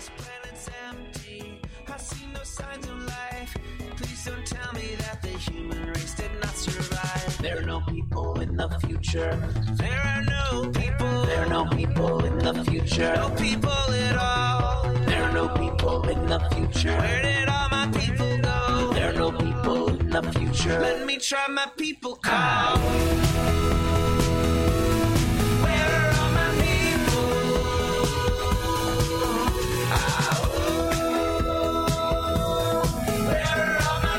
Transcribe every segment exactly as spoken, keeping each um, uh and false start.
this planet's empty. I see no signs of life. Please don't tell me that the human race did not survive. There are no people in the future. There are no people. There are no people in the future. No people at all. There are no people in the future. Where did all my people go? There are no people in the future. Let me try my people call. Where are all my people? Oh. Where are all my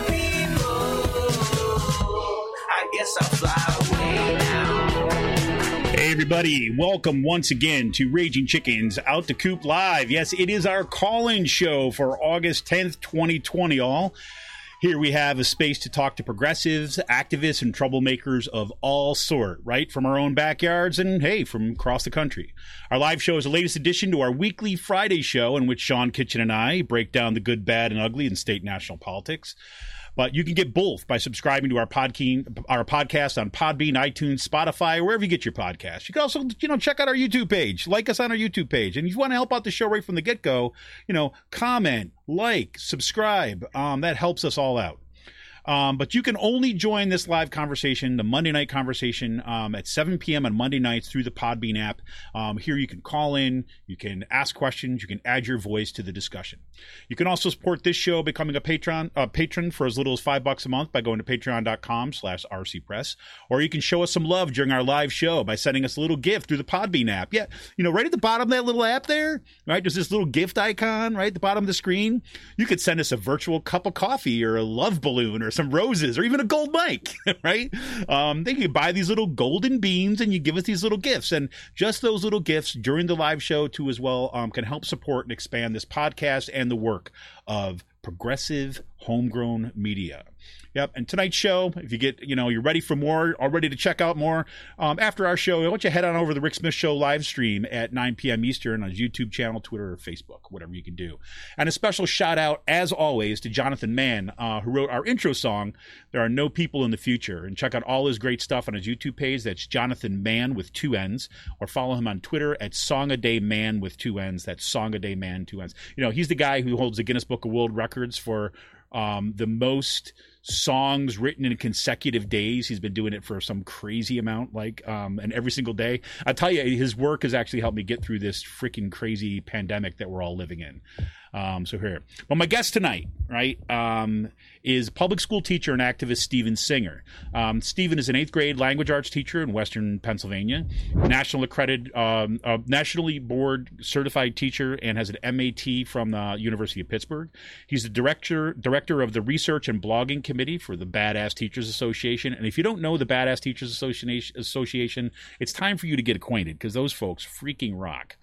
people? I guess I'll fly away now. Hey everybody, welcome once again to Raging Chickens Out the Coop Live. Yes, it is our call-in show for August tenth, twenty twenty, all. Here we have a space to talk to progressives, activists, and troublemakers of all sort, right? From our own backyards and, hey, from across the country. Our live show is the latest addition to our weekly Friday show in which Sean Kitchen and I break down the good, bad, and ugly in state and national politics. But you can get both by subscribing to our podke- our podcast on Podbean, iTunes, Spotify, or wherever you get your podcasts. You can also, you know, check out our YouTube page. Like us on our YouTube page. And if you want to help out the show right from the get-go, you know, comment, like, subscribe. Um, that helps us all out. Um, but you can only join this live conversation, the Monday night conversation, um, at seven p.m. on Monday nights through the Podbean app. Um, here you can call in, you can ask questions, you can add your voice to the discussion. You can also support this show becoming a patron, uh, patron for as little as five bucks a month by going to patreon.com slash rcpress. Or you can show us some love during our live show by sending us a little gift through the Podbean app. Yeah, you know, right at the bottom of that little app there, right, there's this little gift icon right at the bottom of the screen. You could send us a virtual cup of coffee or a love balloon or some roses or even a gold mic, right? Um, they can buy these little golden beans and you give us these little gifts. And just those little gifts during the live show too as well um, can help support and expand this podcast and the work of progressive homegrown media. Yep. And tonight's show, if you get, you know, you're ready for more, or ready to check out more, um, after our show, I want you to head on over to the Rick Smith Show live stream at nine p.m. Eastern on his YouTube channel, Twitter, or Facebook, whatever you can do. And a special shout out, as always, to Jonathan Mann, uh, who wrote our intro song, There Are No People in the Future. And check out all his great stuff on his YouTube page. That's Jonathan Mann with two N's. Or follow him on Twitter at Song a Day Man with two N's. That's Song a Day Man, two N's. You know, he's the guy who holds the Guinness Book of World Records for um, the most songs written in consecutive days. He's been doing it for some crazy amount, like, um, and every single day. I tell you, his work has actually helped me get through this freaking crazy pandemic that we're all living in. Um, so here, well, my guest tonight, right, um, is public school teacher and activist Steven Singer. Um, Steven is an eighth grade language arts teacher in Western Pennsylvania, national accredited, um, uh, nationally board certified teacher, and has an M A T from the University of Pittsburgh. He's the director director of the research and blogging committee for the Badass Teachers Association. And if you don't know the Badass Teachers Association, it's time for you to get acquainted because those folks freaking rock.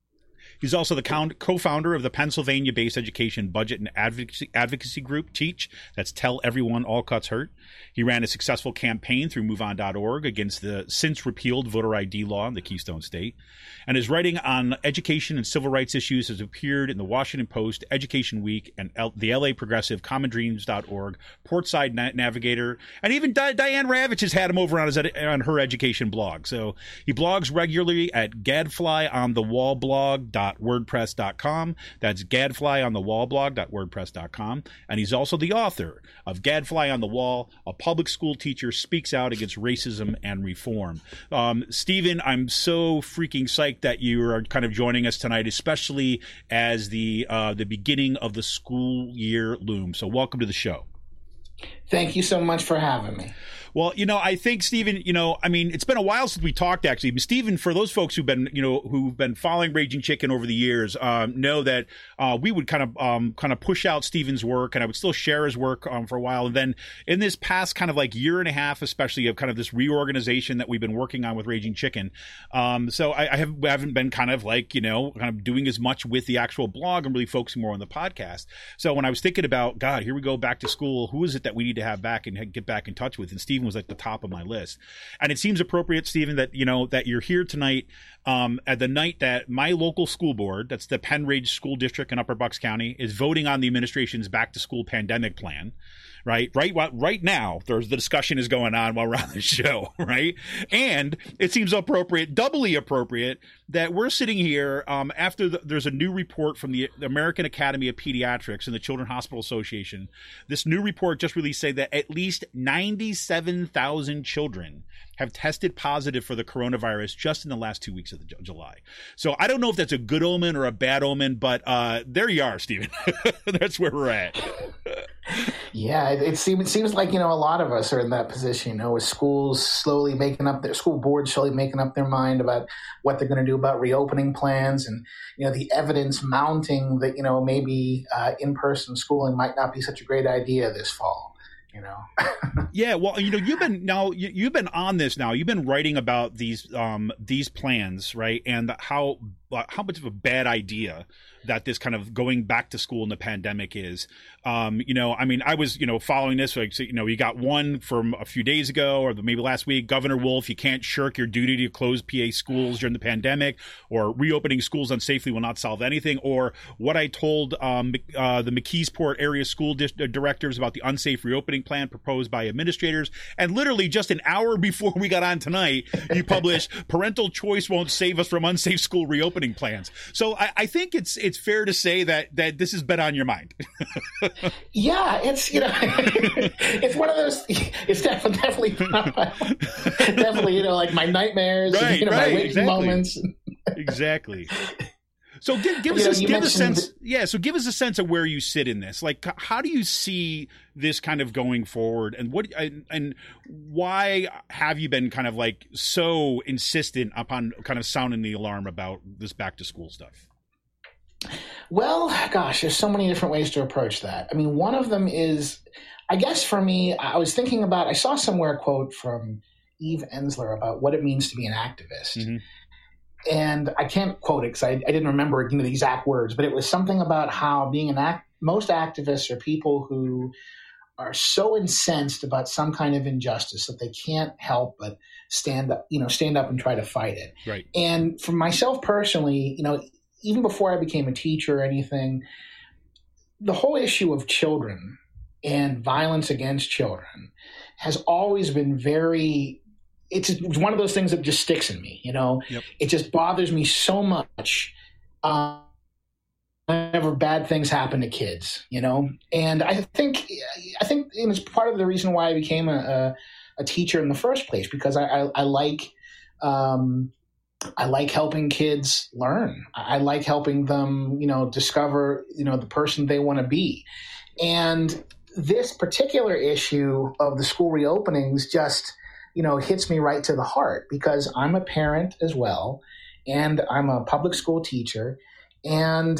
He's also the co-founder of the Pennsylvania-based education budget and advocacy, advocacy group, TEACH. That's Tell Everyone All Cuts Hurt. He ran a successful campaign through move on dot org against the since-repealed voter I D law in the Keystone State. And his writing on education and civil rights issues has appeared in the Washington Post, Education Week, and L- the L A Progressive, common dreams dot org, Portside Na- Navigator, and even Di- Diane Ravitch has had him over on, his ed- on her education blog. So he blogs regularly at gadfly on the wall blog dot wordpress dot com. That's gadfly on the wall blog dot wordpress dot com. And he's also the author of Gadfly on the Wall, A Public School Teacher Speaks Out Against Racism and Reform. Um, Steven, I'm so freaking psyched that you are kind of joining us tonight, especially as the uh, the beginning of the school year looms. So welcome to the show. Thank you so much for having me. Well, you know, I think, Steven, you know, I mean, it's been a while since we talked, actually. But Steven, for those folks who've been, you know, who've been following Raging Chicken over the years, um, know that uh, we would kind of um, kind of push out Steven's work, and I would still share his work um, for a while. And then in this past kind of like year and a half, especially of kind of this reorganization that we've been working on with Raging Chicken. Um, so I, I, have, I haven't been kind of like, you know, kind of doing as much with the actual blog and really focusing more on the podcast. So when I was thinking about, God, here we go back to school, who is it that we need to have back and get back in touch with? And Steven was at the top of my list. And it seems appropriate, Stephen, that, you know, that you're here tonight um, at the night that my local school board, that's the Penn Ridge School District in Upper Bucks County, is voting on the administration's back to school pandemic plan. Right, right, right now, there's the discussion is going on while we're on the show, right? And it seems appropriate, doubly appropriate, that we're sitting here um, after the, there's a new report from the American Academy of Pediatrics and the Children's Hospital Association. This new report just released say that at least ninety-seven thousand children have tested positive for the coronavirus just in the last two weeks of the J- July. So I don't know if that's a good omen or a bad omen, but uh, there you are, Stephen. That's where we're at. Yeah, it, it seems it seems like, you know, a lot of us are in that position, you know, with schools slowly making up their school boards slowly making up their mind about what they're going to do about reopening plans, and, you know, the evidence mounting that, you know, maybe uh, in-person schooling might not be such a great idea this fall. You know. Yeah, well, you know, you've been now you, you've been on this now. You've been writing about these um, these plans, right? And how uh, how much of a bad idea that this kind of going back to school in the pandemic is. Um, you know, I mean, I was, you know, following this, like, so, you know, you got one from a few days ago or maybe last week, Governor Wolf, you can't shirk your duty to close P A schools during the pandemic, or reopening schools unsafely will not solve anything. Or what I told um, uh, the McKeesport area school di- directors about the unsafe reopening plan proposed by administrators. And literally just an hour before we got on tonight, you published parental choice won't save us from unsafe school reopening plans. So I, I think it's, it's fair to say that, that this has been on your mind. Yeah, it's, you know, it's one of those, it's definitely, definitely, definitely, you know, like my nightmares, right, and, you know, right, my waking exactly. moments. Exactly. So give, give us You know, a, you give a sense. mentioned- Yeah. So give us a sense of where you sit in this. Like, how do you see this kind of going forward, and what, and, and why have you been kind of like so insistent upon kind of sounding the alarm about this back to school stuff? Well, gosh, there's so many different ways to approach that. I mean, one of them is, I guess for me, I was thinking about, I saw somewhere a quote from Eve Ensler about what it means to be an activist. Mm-hmm. And I can't quote it because I, I didn't remember, you know, the exact words, but it was something about how being an act, most activists are people who are so incensed about some kind of injustice that they can't help but stand up, you know, stand up and try to fight it. Right. And for myself personally, you know, even before I became a teacher or anything, the whole issue of children and violence against children has always been very, it's, it's one of those things that just sticks in me, you know. Yep. It just bothers me so much um, whenever bad things happen to kids, you know. And I think, I think it was part of the reason why I became a, a, a teacher in the first place, because I, I, I like, um, I like helping kids learn. I like helping them, you know, discover, you know, the person they want to be. And this particular issue of the school reopenings just, you know, hits me right to the heart, because I'm a parent as well, and I'm a public school teacher, and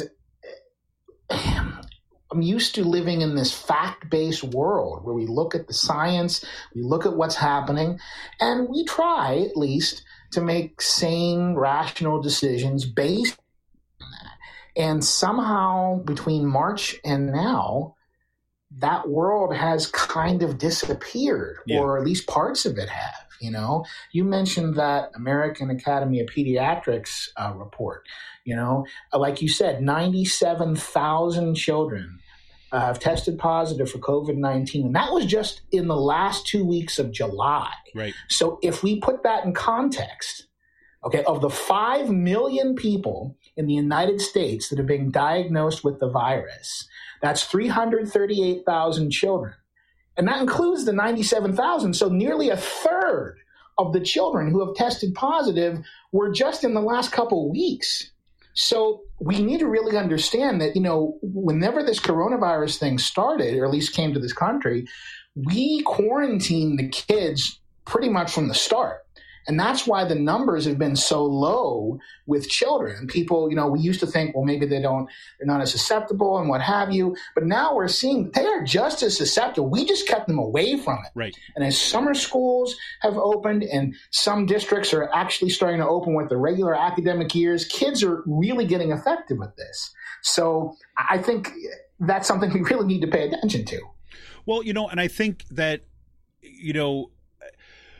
I'm used to living in this fact-based world where we look at the science, we look at what's happening, and we try at least to make sane, rational decisions based on that. And somehow between March and now, that world has kind of disappeared, yeah. or at least parts of it have. You know, you mentioned that American Academy of Pediatrics uh, report. You know, like you said, ninety-seven thousand children uh, have tested positive for COVID nineteen. And that was just in the last two weeks of July. Right. So if we put that in context, okay, of the five million people in the United States that are being diagnosed with the virus, that's three hundred thirty-eight thousand children. And that includes the ninety-seven thousand. So nearly a third of the children who have tested positive were just in the last couple of weeks. So we need to really understand that, you know, whenever this coronavirus thing started, or at least came to this country, we quarantined the kids pretty much from the start. And that's why the numbers have been so low with children. People, you know, we used to think, well, maybe they don't, they're not as susceptible and what have you. But now we're seeing they are just as susceptible. We just kept them away from it. Right. And as summer schools have opened and some districts are actually starting to open with the regular academic years, kids are really getting affected with this. So I think that's something we really need to pay attention to. Well, you know, and I think that, you know,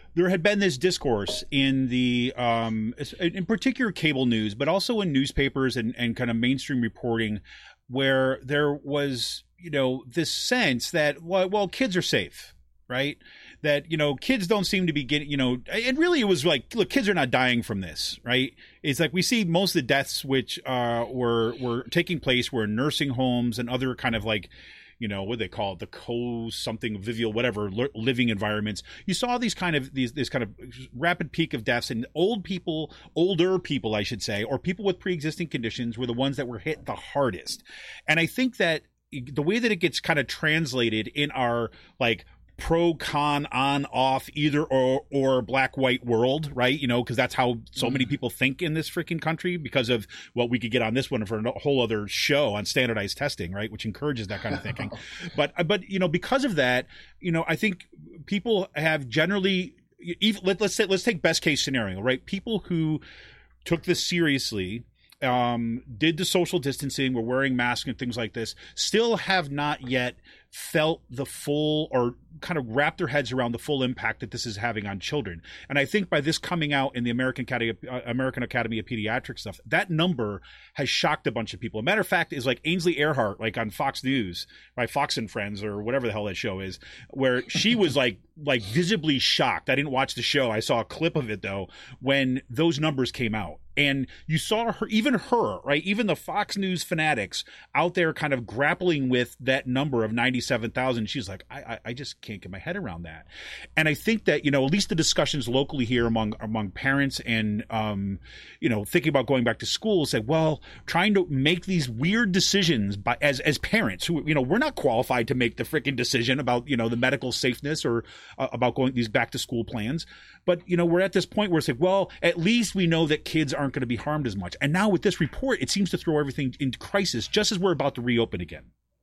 there had been this discourse in the, um, in particular cable news, but also in newspapers and, and kind of mainstream reporting, where there was, you know, this sense that, well, well, kids are safe, right? That, you know, kids don't seem to be getting, you know, and really it was like, look, kids are not dying from this, right? It's like we see most of the deaths which uh, were were taking place were in nursing homes and other kind of like, you know, what do they call it, the co something vivial, whatever, living environments. You saw these kind of these this kind of rapid peak of deaths, and old people, older people, I should say, or people with pre-existing conditions were the ones that were hit the hardest. And I think that the way that it gets kind of translated in our like pro con on off either or or black white world, right? You know, because that's how so many people think in this freaking country, because of what well, we could get on this one for a whole other show on standardized testing, right? Which encourages that kind of thinking. but but you know, because of that, you know, I think people have generally, even, let, let's say let's take best case scenario, right? People who took this seriously, um, did the social distancing, were wearing masks and things like this, still have not yet felt the full, or kind of wrap their heads around the full impact that this is having on children. And I think by this coming out in the American Academy, uh, American Academy of Pediatrics stuff, that number has shocked a bunch of people. A matter of fact, is like Ainsley Earhart, like on Fox News, by Fox and Friends or whatever the hell that show is, where she was like like visibly shocked. I didn't watch the show. I saw a clip of it though, when those numbers came out. And you saw her, even her, right? Even the Fox News fanatics out there kind of grappling with that number of ninety-seven thousand. She's like, I, I, I just can't get my head around that. And I think that, you know, at least the discussions locally here among among parents and, um, you know, thinking about going back to school, say, well, trying to make these weird decisions by as as parents who, you know, we're not qualified to make the freaking decision about, you know, the medical safeness or uh, about going these back to school plans. But, you know, we're at this point where it's like, well, at least we know that kids aren't going to be harmed as much. And now with this report, it seems to throw everything into crisis just as we're about to reopen again.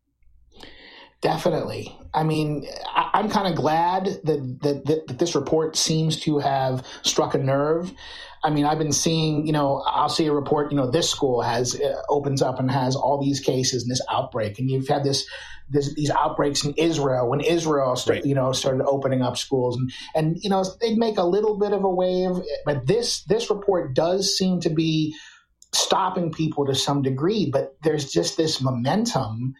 Definitely. I mean, I, I'm kind of glad that, that, that, that this report seems to have struck a nerve. I mean, I've been seeing, you know, I'll see a report, you know, this school has uh, opens up and has all these cases and this outbreak. And you've had this, this these outbreaks in Israel when Israel, start, right. you know, started opening up schools. And, and, you know, they'd make a little bit of a wave. But this this report does seem to be stopping people to some degree. But there's just this momentum.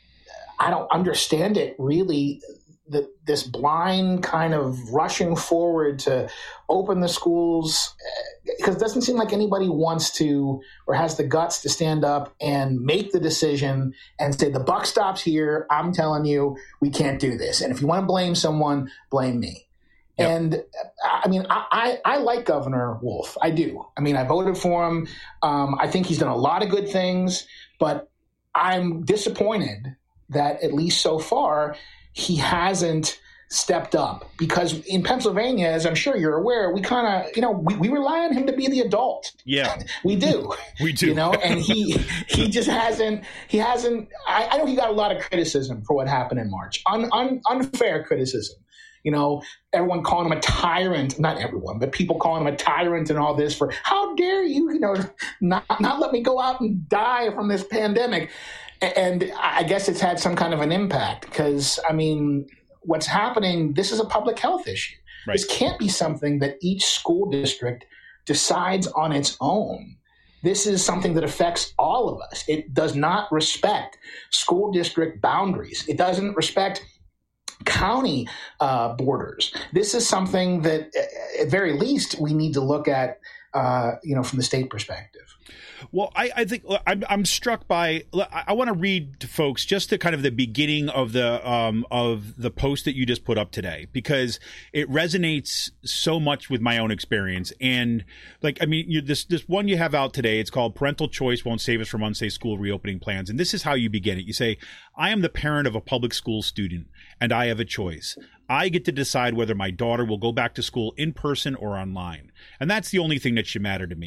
I don't understand it really. The, this blind kind of rushing forward to open the schools, because it doesn't seem like anybody wants to or has the guts to stand up and make the decision and say, the buck stops here. I'm telling you, we can't do this. And if you want to blame someone, blame me. Yep. And I mean, I, I, I like Governor Wolf. I do. I mean, I voted for him. Um, I think he's done a lot of good things, but I'm disappointed that at least so far, he hasn't stepped up, because in Pennsylvania, as I'm sure you're aware, we kind of, you know, we, we rely on him to be the adult. Yeah, we do. We do. You know, and he he just hasn't. He hasn't. I, I know he got a lot of criticism for what happened in March. Un, un, unfair criticism. You know, everyone calling him a tyrant. Not everyone, but people calling him a tyrant and all this for how dare you, you know, not not let me go out and die from this pandemic. And I guess it's had some kind of an impact, because, I mean, what's happening, this is a public health issue. Right. This can't be something that each school district decides on its own. This is something that affects all of us. It does not respect school district boundaries. It doesn't respect county uh, borders. This is something that, at very least, we need to look at, uh, you know, from the state perspective. Well, I, I think I'm, I'm struck by. I, I want to read to folks just to kind of the beginning of the um, of the post that you just put up today, because it resonates so much with my own experience. And like, I mean, you, this this one you have out today, it's called "Parental Choice Won't Save Us from Unsafe School Reopening Plans." And this is how you begin it. You say, "I am the parent of a public school student, and I have a choice. I get to decide whether my daughter will go back to school in person or online. And that's the only thing that should matter to me.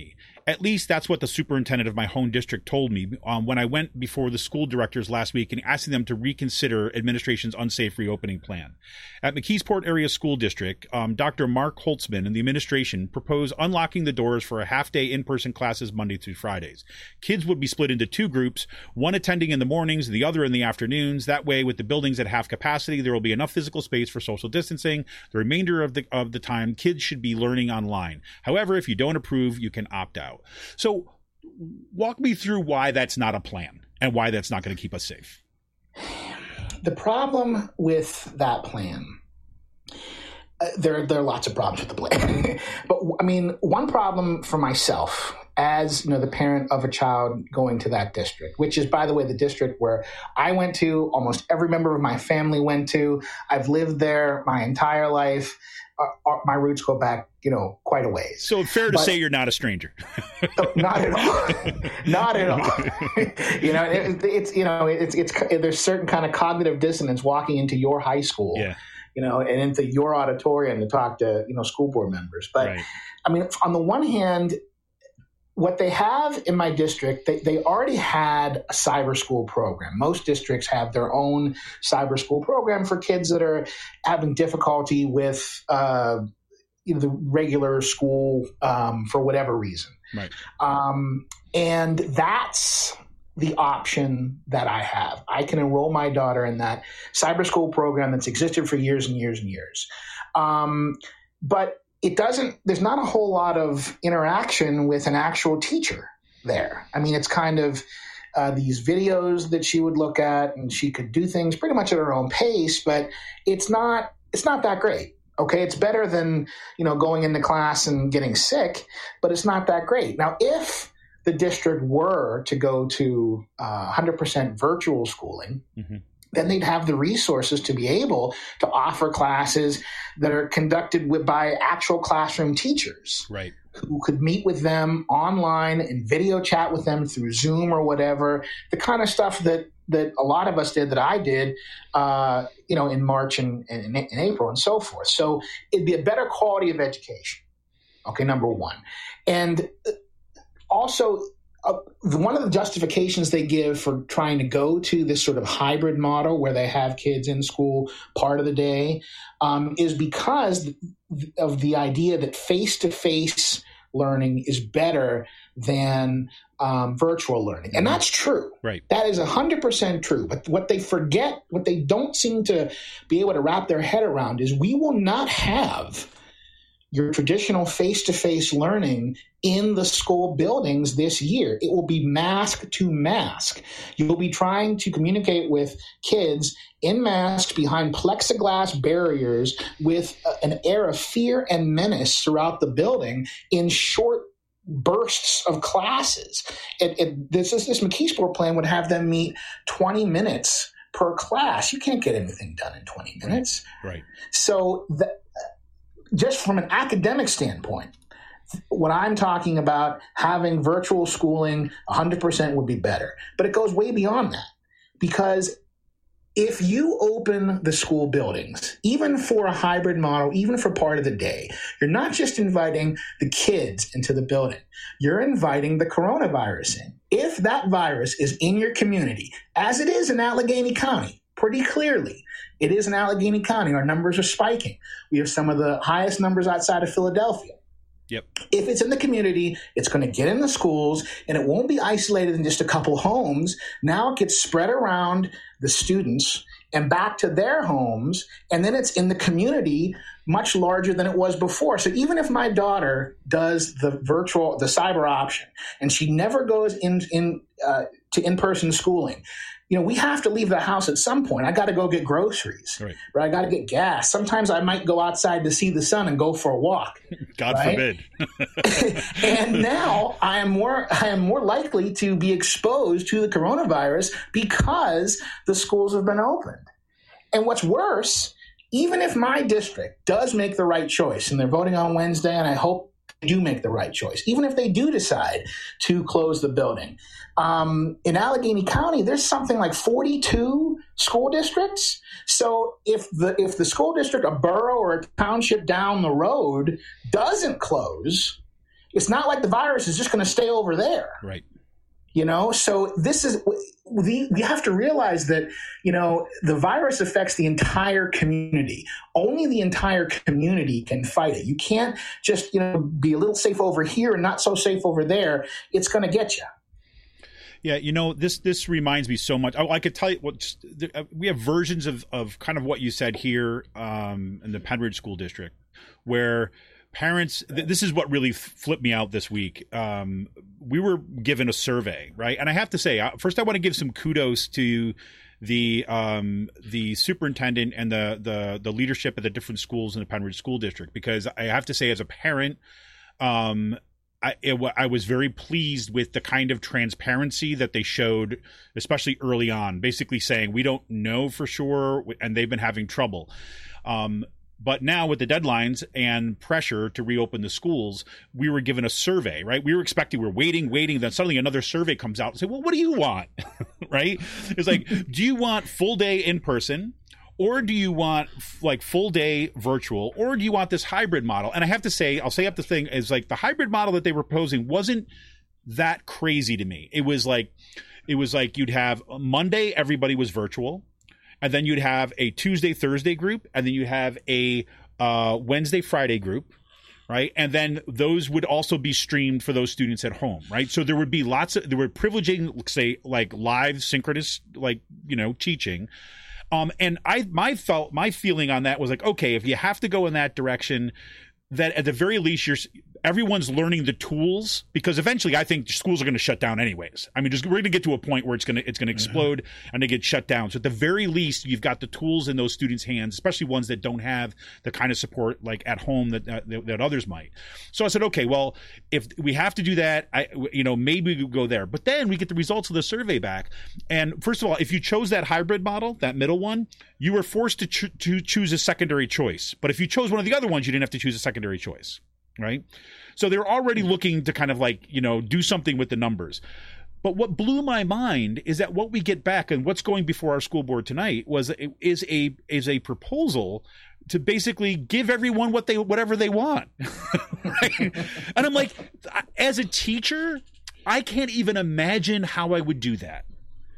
At least that's what the superintendent of my home district told me um, when I went before the school directors last week and asking them to reconsider administration's unsafe reopening plan. At McKeesport Area School District, um, Doctor Mark Holtzman and the administration proposed unlocking the doors for a half-day in-person classes Monday through Fridays. Kids would be split into two groups, one attending in the mornings, the other in the afternoons. That way, with the buildings at half capacity, there will be enough physical space for social distancing. The remainder of the of the time, kids should be learning online. However, if you don't approve, you can opt out. So walk me through why that's not a plan and why that's not going to keep us safe. The problem with that plan, uh, there, there are lots of problems with the plan. But I mean, one problem for myself as, you know, the parent of a child going to that district, which is, by the way, the district where I went to, almost every member of my family went to. I've lived there my entire life. Uh, my roots go back, you know, quite a ways. So fair to but, say you're not a stranger. Not at all. Not at all. you know, it, it's, you know, it's, it's, there's certain kind of cognitive dissonance walking into your high school, yeah. you know, and into your auditorium to talk to, you know, school board members. But right. I mean, on the one hand, what they have in my district, they, they already had a cyber school program. Most districts have their own cyber school program for kids that are having difficulty with uh, you know, the regular school um, for whatever reason. Right. Um, and that's the option that I have. I can enroll my daughter in that cyber school program that's existed for years and years and years. Um, but it doesn't, there's not a whole lot of interaction with an actual teacher there. I mean, it's kind of uh, these videos that she would look at, and she could do things pretty much at her own pace, but it's not, it's not that great. Okay. It's better than, you know, going into class and getting sick, but it's not that great. Now, if the district were to go to uh, one hundred percent virtual schooling, mm-hmm. then they'd have the resources to be able to offer classes that are conducted with, by actual classroom teachers, right, who could meet with them online and video chat with them through Zoom or whatever, the kind of stuff that, that a lot of us did, that I did, uh, you know, in March and, and in April and so forth. So it'd be a better quality of education. Okay, number one. And also, Uh, one of the justifications they give for trying to go to this sort of hybrid model where they have kids in school part of the day um, is because of the idea that face-to-face learning is better than um, virtual learning. And that's true. Right. That is one hundred percent true. But what they forget, what they don't seem to be able to wrap their head around is we will not have your traditional face-to-face learning in the school buildings this year. It will be mask to mask. You will be trying to communicate with kids in masks behind plexiglass barriers with an air of fear and menace throughout the building in short bursts of classes. It, it, this, this McKeesport plan would have them meet twenty minutes per class. You can't get anything done in twenty minutes. Right. So the, just from an academic standpoint, when I'm talking about having virtual schooling, one hundred percent would be better. But it goes way beyond that, because if you open the school buildings, even for a hybrid model, even for part of the day, you're not just inviting the kids into the building. You're inviting the coronavirus in. If that virus is in your community, as it is in Allegheny County, pretty clearly, it is in Allegheny County. Our numbers are spiking. We have some of the highest numbers outside of Philadelphia. Yep. If it's in the community, it's going to get in the schools, and it won't be isolated in just a couple homes. Now it gets spread around the students and back to their homes, and then it's in the community much larger than it was before. So even if my daughter does the virtual, the cyber option, and she never goes in, in uh, to in-person schooling, you know, we have to leave the house at some point. I got to go get groceries, right? Or I got to get gas. Sometimes I might go outside to see the sun and go for a walk. God right? forbid. And now I am more I am more likely to be exposed to the coronavirus because the schools have been opened. And what's worse, even if my district does make the right choice, and they're voting on Wednesday, and I hope they do make the right choice, even if they do decide to close the building. Um, in Allegheny County, there's something like forty-two school districts. So if the if the school district, a borough or a township down the road doesn't close, It's not like the virus is just going to stay over there. Right. You know, so this is, we, we have to realize that, you know, the virus affects the entire community. Only the entire community can fight it. You can't just, you know, be a little safe over here and not so safe over there. It's going to get you. Yeah, you know, this this reminds me so much. I, I could tell you what we have versions of, of kind of what you said here um, in the Penridge School District, where parents, th- this is what really flipped me out this week. Um, we were given a survey, right? And I have to say, first, I want to give some kudos to the um, the superintendent and the, the the leadership of the different schools in the Penridge School District, because I have to say, as a parent, um, I, it, I was very pleased with the kind of transparency that they showed, especially early on, basically saying we don't know for sure, and they've been having trouble. Um, but now with the deadlines and pressure to reopen the schools, we were given a survey, right? We were expecting, we we're waiting, waiting. Then suddenly another survey comes out and say, well, what do you want? Right? It's like, do you want full day in person? Or do you want like full day virtual, or do you want this hybrid model? And I have to say, I'll say up the thing is like the hybrid model that they were proposing wasn't that crazy to me. It was like, it was like you'd have Monday, everybody was virtual, and then you'd have a Tuesday, Thursday group, and then you have a uh, Wednesday, Friday group, right? And then those would also be streamed for those students at home, right? So there would be lots of, there were privileging, say, like live synchronous, like, you know, teaching. Um, and I, my felt, my feeling on that was like, okay, if you have to go in that direction, that at the very least, you're, everyone's learning the tools, because eventually I think schools are going to shut down anyways. I mean, just, we're going to get to a point where it's going to, it's going to explode mm-hmm. and they get shut down. So at the very least, you've got the tools in those students' hands, especially ones that don't have the kind of support like at home that, uh, that, that others might. So I said, okay, well, if we have to do that, I, you know, maybe we go there. But then we get the results of the survey back. And first of all, if you chose that hybrid model, that middle one, you were forced to, cho- to choose a secondary choice. But if you chose one of the other ones, you didn't have to choose a secondary choice. Right. So they're already looking to kind of like, you know, do something with the numbers. But what blew my mind is that what we get back and what's going before our school board tonight was is a is a proposal to basically give everyone what they whatever they want. Right? And I'm like, as a teacher, I can't even imagine how I would do that.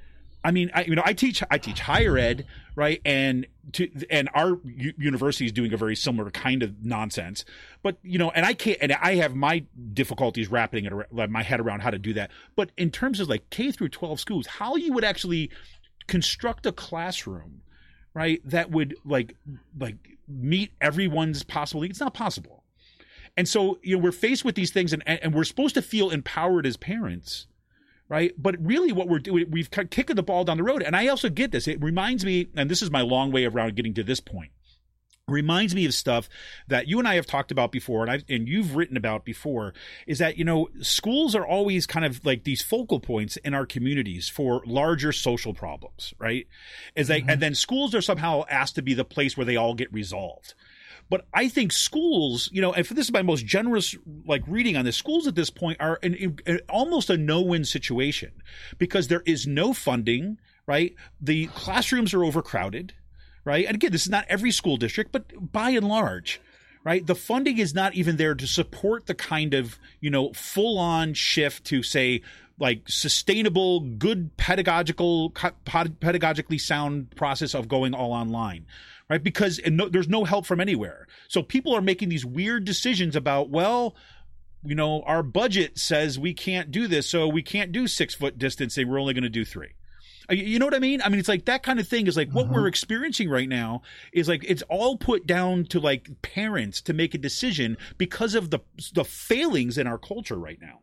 I mean, I, you know, I teach I teach higher ed, right? And to and our u- university is doing a very similar kind of nonsense. But you know, and I can't, and I have my difficulties wrapping it around, my head around how to do that. But in terms of like K through twelve schools, how you would actually construct a classroom, right? That would like like meet everyone's possible needs. It's not possible. And so you know, we're faced with these things, and and we're supposed to feel empowered as parents. Right. But really what we're doing, we've kicked the ball down the road. And I also get this. It reminds me, and this is my long way around getting to this point, it reminds me of stuff that you and I have talked about before, and I and you've written about before, is that, you know, schools are always kind of like these focal points in our communities for larger social problems. Right. Is like, mm-hmm. And then schools are somehow asked to be the place where they all get resolved. But I think schools, you know, and this is my most generous like reading on this, schools at this point are in, in almost a no-win situation because there is no funding, right? The classrooms are overcrowded, right? And again, this is not every school district, but by and large, right? The funding is not even there to support the kind of, you know, full-on shift to say, like sustainable, good pedagogical, pedagogically sound process of going all online. Right, because no, there's no help from anywhere. So people are making these weird decisions about, well, you know, our budget says we can't do this, so we can't do six foot distancing. We're only going to do three. You know what I mean? I mean, it's like that kind of thing is like what mm-hmm. we're experiencing right now is like it's all put down to like parents to make a decision because of the the failings in our culture right now.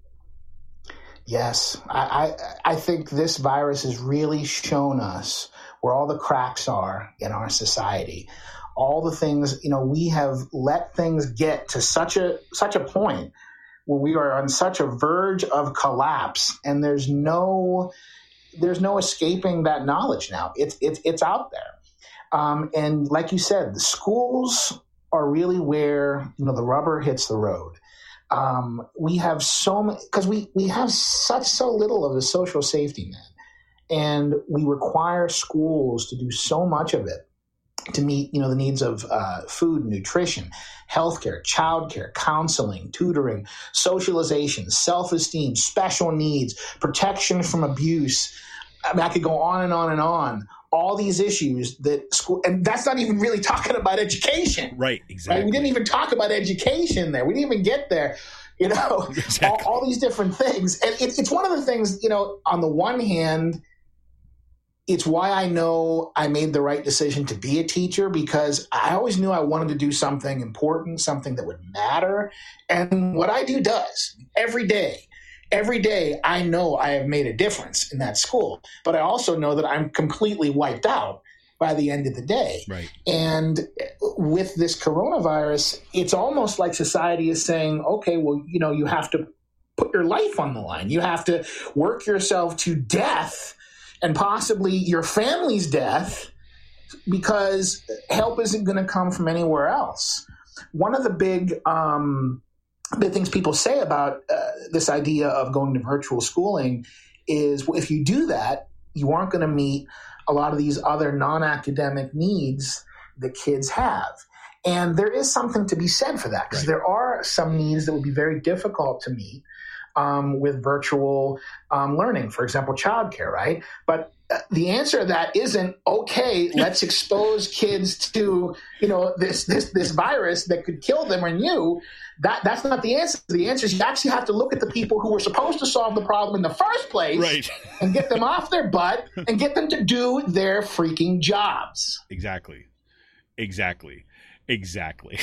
Yes, I, I I think this virus has really shown us where all the cracks are in our society. All the things, you know, we have let things get to such a such a point where we are on such a verge of collapse, and there's no there's no escaping that knowledge now. It's it's it's out there, um, and like you said, the schools are really where, you know, the rubber hits the road. Um, we have so many, because we, we have such so little of a social safety net, and we require schools to do so much of it. to meet, you know, the needs of uh, food, nutrition, healthcare, childcare, counseling, tutoring, socialization, self-esteem, special needs, protection from abuse. I mean, I could go on and on and on. All these issues that school, and that's not even really talking about education. Right, exactly. Right? We didn't even talk about education there. We didn't even get there. You know, exactly. all, all these different things. And it, it's one of the things, you know, on the one hand, it's why I know I made the right decision to be a teacher, because I always knew I wanted to do something important, something that would matter. And what I do does every day. Every day, I know I have made a difference in that school, but I also know that I'm completely wiped out by the end of the day. Right. And with this coronavirus, it's almost like society is saying, okay, well, you know, you have to put your life on the line. You have to work yourself to death and possibly your family's death, because help isn't going to come from anywhere else. One of the big um the things people say about uh, this idea of going to virtual schooling is, well, if you do that, you aren't going to meet a lot of these other non-academic needs that kids have. And there is something to be said for that, because right. there are some needs that would be very difficult to meet um, with virtual um, learning, for example, childcare, right? But the answer to that isn't, okay, let's expose kids to, you know, this this this virus that could kill them or you. That that's not the answer. The answer is you actually have to look at the people who were supposed to solve the problem in the first place, right. and get them off their butt and get them to do their freaking jobs. Exactly. Exactly. Exactly.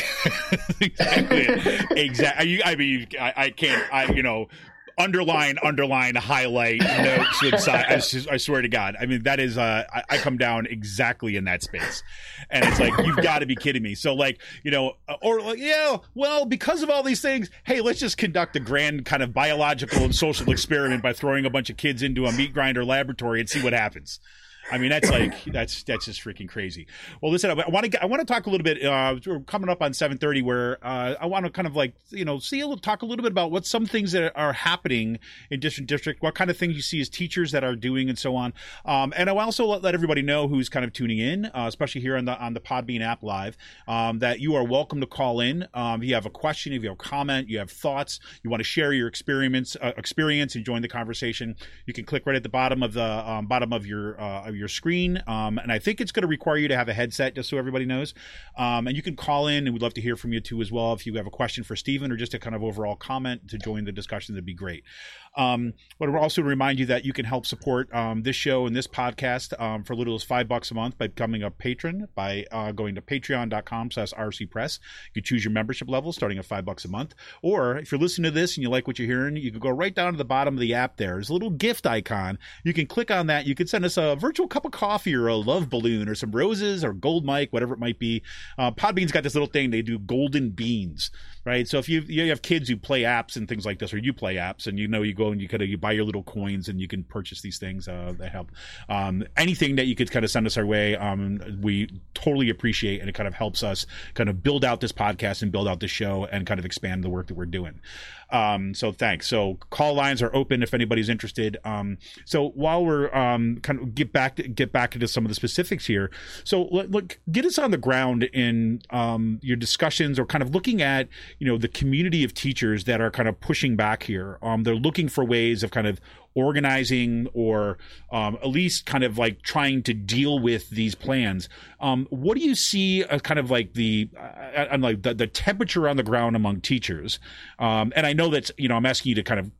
exactly. Exactly. I mean, I, I can't, I, you know, underline, underline, highlight, notes, inside. I, I swear to God. I mean, that is, uh, I, I come down exactly in that space. And it's like, you've got to be kidding me. So, like, you know, or, like, yeah, well, because of all these things, hey, let's just conduct a grand kind of biological and social experiment by throwing a bunch of kids into a meat grinder laboratory and see what happens. I mean, that's like that's that's just freaking crazy. Well, listen, I want to I want to talk a little bit. Uh, we're coming up on seven thirty, where uh, I want to kind of like you know see a little, talk a little bit about what some things that are happening in different district, what kind of things you see as teachers that are doing, and so on. Um, and I will also let, let everybody know who's kind of tuning in, uh, especially here on the on the Podbean app live, um, that you are welcome to call in. Um, if you have a question, if you have a comment, you have thoughts, you want to share your experience uh, experience and join the conversation, you can click right at the bottom of the um, bottom of your uh, of your screen, um, and I think it's going to require you to have a headset, just so everybody knows. Um, and you can call in, and we'd love to hear from you too as well. If you have a question for Stephen or just a kind of overall comment to join the discussion, that'd be great. Um, but we'll also remind you that you can help support um, this show and this podcast um, for little as five bucks a month by becoming a patron by uh, going to patreon dot com slash R C Press. You can choose your membership level starting at five bucks a month. Or if you're listening to this and you like what you're hearing, you can go right down to the bottom of the app there. There's a little gift icon. You can click on that. You can send us a virtual cup of coffee or a love balloon or some roses or gold mic, whatever it might be. Uh, Podbean's got this little thing. They do golden beans, right? So if you, you have kids who play apps and things like this, or you play apps and you know you go and you kind of you buy your little coins and you can purchase these things uh, that help. Um, anything that you could kind of send us our way, um, we totally appreciate, and it kind of helps us kind of build out this podcast and build out this show and kind of expand the work that we're doing. Um, so thanks. So call lines are open if anybody's interested. Um, so while we're um, kind of get back to, get back into some of the specifics here. So look, get us on the ground in um, your discussions, or kind of looking at you know the community of teachers that are kind of pushing back here. Um, they're looking for ways of kind of organizing, or um, at least kind of like trying to deal with these plans. Um, what do you see as kind of like the, uh, like the, the temperature on the ground among teachers? Um, and I know that's, you know, I'm asking you to kind of,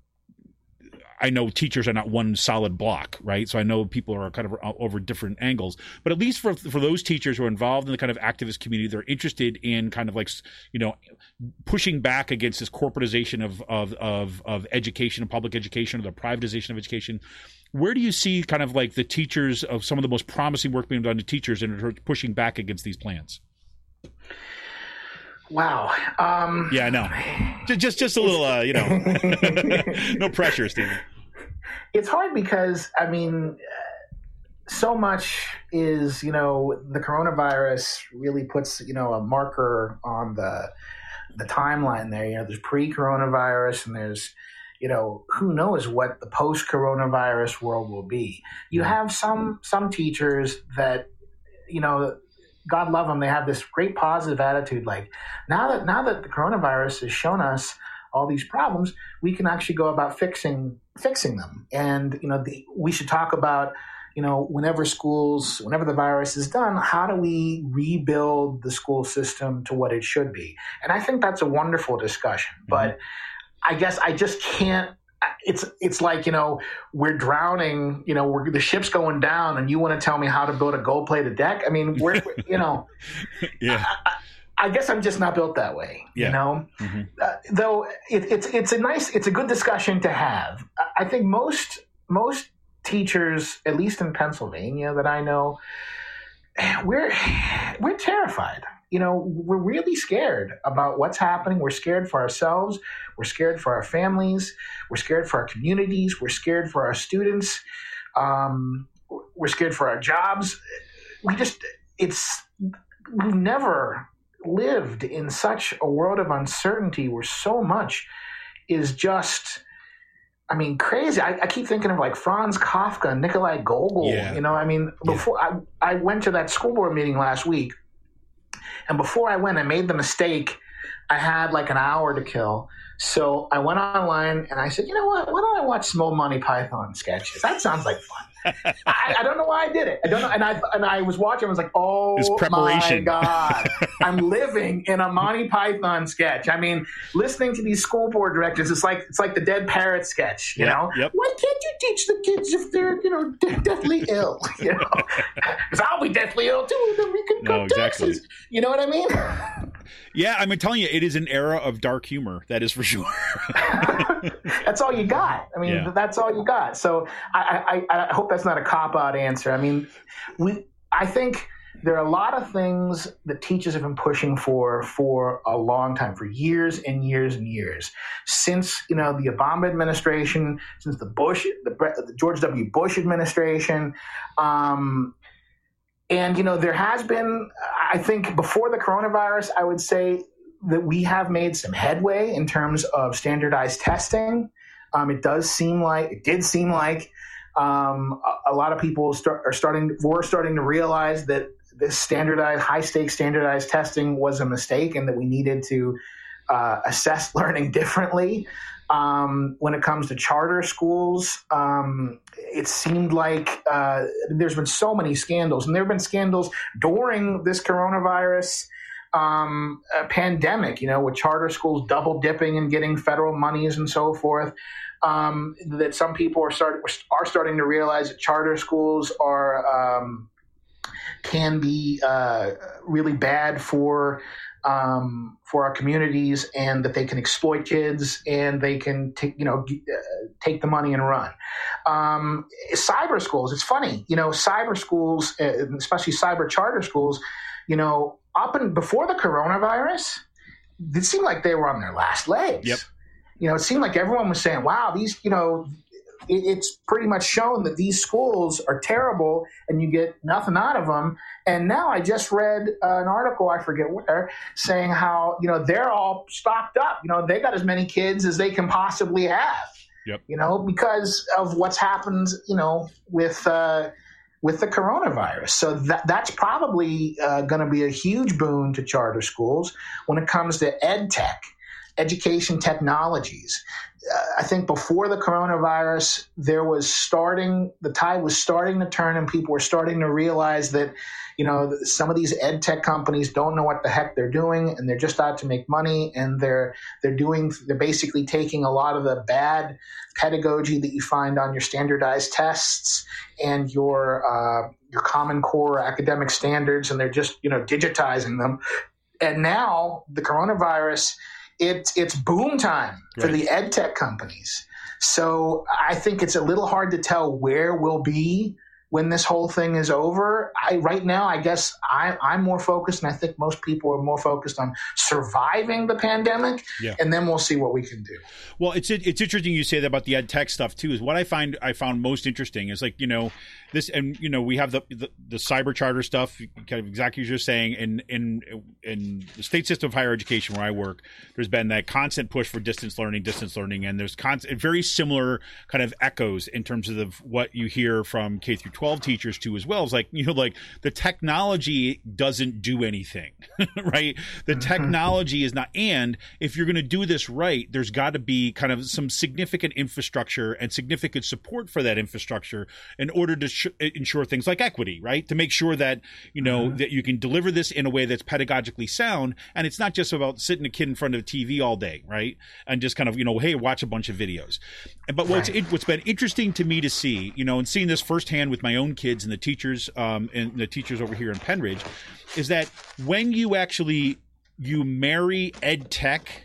I know teachers are not one solid block, right? So I know people are kind of over different angles, but at least for for those teachers who are involved in the kind of activist community, they're interested in kind of like, you know, pushing back against this corporatization of of of, of education and public education, or the privatization of education. Where do you see kind of like the teachers of some of the most promising work being done to teachers and pushing back against these plans? Wow. Um, yeah, I know. Just, just a little, uh, you know, no pressure, Stephen. It's hard because, I mean, so much is, you know, the coronavirus really puts, you know, a marker on the the timeline there. You know, there's pre-coronavirus and there's, you know, who knows what the post-coronavirus world will be. You have some some teachers that, you know, God love them, they have this great positive attitude. Like now that now that the coronavirus has shown us all these problems, we can actually go about fixing fixing them. And you know, the, we should talk about, you know, whenever schools, whenever the virus is done, how do we rebuild the school system to what it should be? And I think that's a wonderful discussion. Mm-hmm. But I guess I just can't. It's it's like, you know, we're drowning, you know, we're, the ship's going down, and you want to tell me how to build a gold-plated deck? I mean, we're, you know, yeah. I, I guess I'm just not built that way, yeah. you know. Mm-hmm. Uh, though it, it's it's a nice, it's a good discussion to have. I think most most teachers, at least in Pennsylvania that I know, we're we're terrified. You know, we're really scared about what's happening. We're scared for ourselves. We're scared for our families. We're scared for our communities. We're scared for our students. Um, we're scared for our jobs. We just, it's, we've never lived in such a world of uncertainty where so much is just, I mean, crazy. I, I keep thinking of like Franz Kafka and Nikolai Gogol. Yeah. You know, I mean, before yeah. I, I went to that school board meeting last week. And before I went, I made the mistake. I had like an hour to kill. So I went online and I said, you know what? Why don't I watch some old Monty Python sketches? That sounds like fun. I, I don't know why I did it. I don't know. And I and I was watching. I was like, oh my God, I'm living in a Monty Python sketch. I mean, listening to these school board directors, it's like it's like the Dead Parrot sketch. You yep, know, yep. Why can't you teach the kids if they're you know de- deathly ill? You know, because I'll be deathly ill too. Then we can cut no, exactly. taxes. You know what I mean? Yeah, I'm telling you, it is an era of dark humor. That is for sure. That's all you got. I mean, yeah. that's all you got. So I, I, I hope that's not a cop-out answer. I mean, we. I think there are a lot of things that teachers have been pushing for for a long time, for years and years and years, since you know the Obama administration, since the Bush, the, the George W. Bush administration. Um, And, you know, there has been, I think before the coronavirus, I would say that we have made some headway in terms of standardized testing. Um, it does seem like, it did seem like um, a, a lot of people start, are starting, were starting to realize that this standardized, high stakes standardized testing was a mistake and that we needed to uh, assess learning differently. Um, when it comes to charter schools, um, it seemed like uh, there's been so many scandals, and there have been scandals during this coronavirus um, uh, pandemic, you know, with charter schools double dipping and getting federal monies and so forth, um, that some people are, start, are starting to realize that charter schools are um, can be uh, really bad for Um, for our communities, and that they can exploit kids and they can take, you know, uh, take the money and run. Um, cyber schools, it's funny, you know, cyber schools, uh, especially cyber charter schools, you know, up and before the coronavirus, it seemed like they were on their last legs. Yep. You know, it seemed like everyone was saying, wow, these, you know, it, it's pretty much shown that these schools are terrible and you get nothing out of them. And now I just read uh, an article, I forget where, saying how, you know, they're all stocked up. You know, they got as many kids as they can possibly have, yep. you know, because of what's happened, you know, with uh, with the coronavirus. So that that's probably uh, going to be a huge boon to charter schools when it comes to ed tech, education technologies. Uh, I think before the coronavirus, there was starting, the tide was starting to turn, and people were starting to realize that, you know, some of these ed tech companies don't know what the heck they're doing, and they're just out to make money, and they're they're doing they're basically taking a lot of the bad pedagogy that you find on your standardized tests and your uh, your Common Core academic standards, and they're just, you know, digitizing them. And now the coronavirus, It's it's boom time for right. the ed tech companies. So I think it's a little hard to tell where we'll be when this whole thing is over. I, right now, I guess I, I'm more focused, and I think most people are more focused on surviving the pandemic, yeah. and then we'll see what we can do. Well, it's it's interesting you say that about the ed tech stuff too. Is what I find I found most interesting is, like, you know, this, and you know, we have the, the the cyber charter stuff, kind of exactly as you're saying. In in in the state system of higher education where I work, there's been that constant push for distance learning, distance learning, and there's constant, very similar kind of echoes in terms of the, what you hear from K through twelve teachers too, as well. It's like, you know, like the technology doesn't do anything, right? The mm-hmm. technology is not, and if you're going to do this right, there's got to be kind of some significant infrastructure and significant support for that infrastructure in order to sh- ensure things like equity, right? To make sure that, you know, mm-hmm. that you can deliver this in a way that's pedagogically sound. And it's not just about sitting a kid in front of a T V all day, right? And just kind of, you know, hey, watch a bunch of videos. But what's, right. it, what's been interesting to me to see, you know, and seeing this firsthand with my own kids and the teachers, um, and the teachers over here in Penridge, is that when you actually, you marry ed tech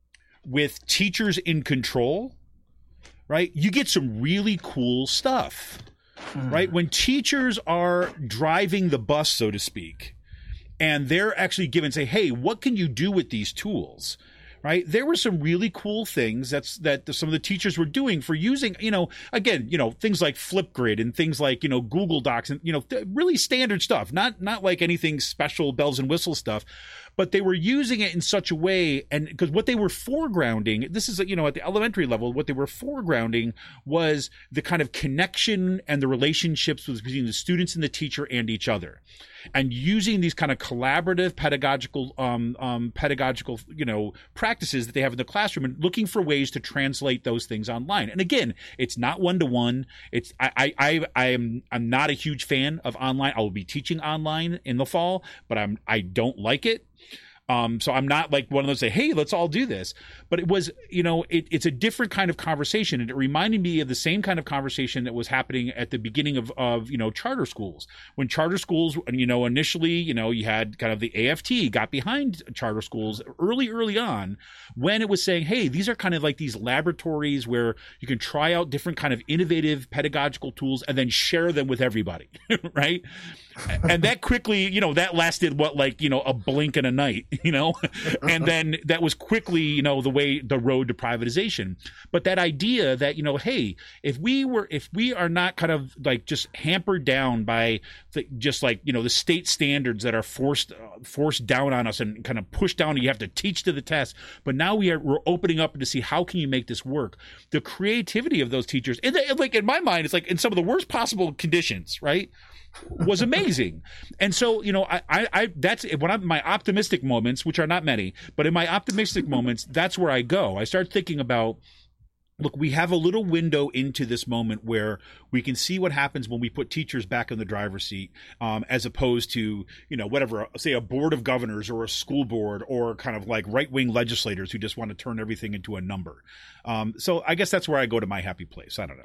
with teachers in control, right? You get some really cool stuff, mm. right? When teachers are driving the bus, so to speak, and they're actually given, say, hey, what can you do with these tools? Right. There were some really cool things that's that some of the teachers were doing for using, you know, again, you know, things like Flipgrid and things like, you know, Google Docs and, you know, th- really standard stuff, not not like anything special bells and whistles stuff. But they were using it in such a way, and because what they were foregrounding, this is, you know, at the elementary level, what they were foregrounding was the kind of connection and the relationships between the students and the teacher and each other. And using these kind of collaborative pedagogical, um, um, pedagogical, you know, practices that they have in the classroom, and looking for ways to translate those things online. And again, it's not one to one. It's I I I, I am I'm not a huge fan of online. I will be teaching online in the fall, but I'm I don't like it. Um, so I'm not like one of those say, hey, let's all do this. But it was, you know, it, it's a different kind of conversation. And it reminded me of the same kind of conversation that was happening at the beginning of, of, you know, charter schools. When charter schools, you know, initially, you know, you had kind of the A F T got behind charter schools early, early on, when it was saying, hey, these are kind of like these laboratories where you can try out different kind of innovative pedagogical tools and then share them with everybody, right? And that quickly, you know, that lasted what, like, you know, a blink and a night, you know, and then that was quickly, you know, the way, the road to privatization. But that idea that, you know, hey, if we were, if we are not kind of like just hampered down by the, just like, you know, the state standards that are forced, uh, forced down on us and kind of pushed down, you have to teach to the test. But now we are, we're opening up to see how can you make this work? The creativity of those teachers, and they, like in my mind, it's like in some of the worst possible conditions, right? was amazing. And so, you know, I, I, I that's when I'm my optimistic moments, which are not many, but in my optimistic moments, that's where I go. I start thinking about, look, we have a little window into this moment where we can see what happens when we put teachers back in the driver's seat, um, as opposed to, you know, whatever, say a board of governors or a school board or kind of like right-wing legislators who just want to turn everything into a number. Um, so I guess that's where I go to my happy place. I don't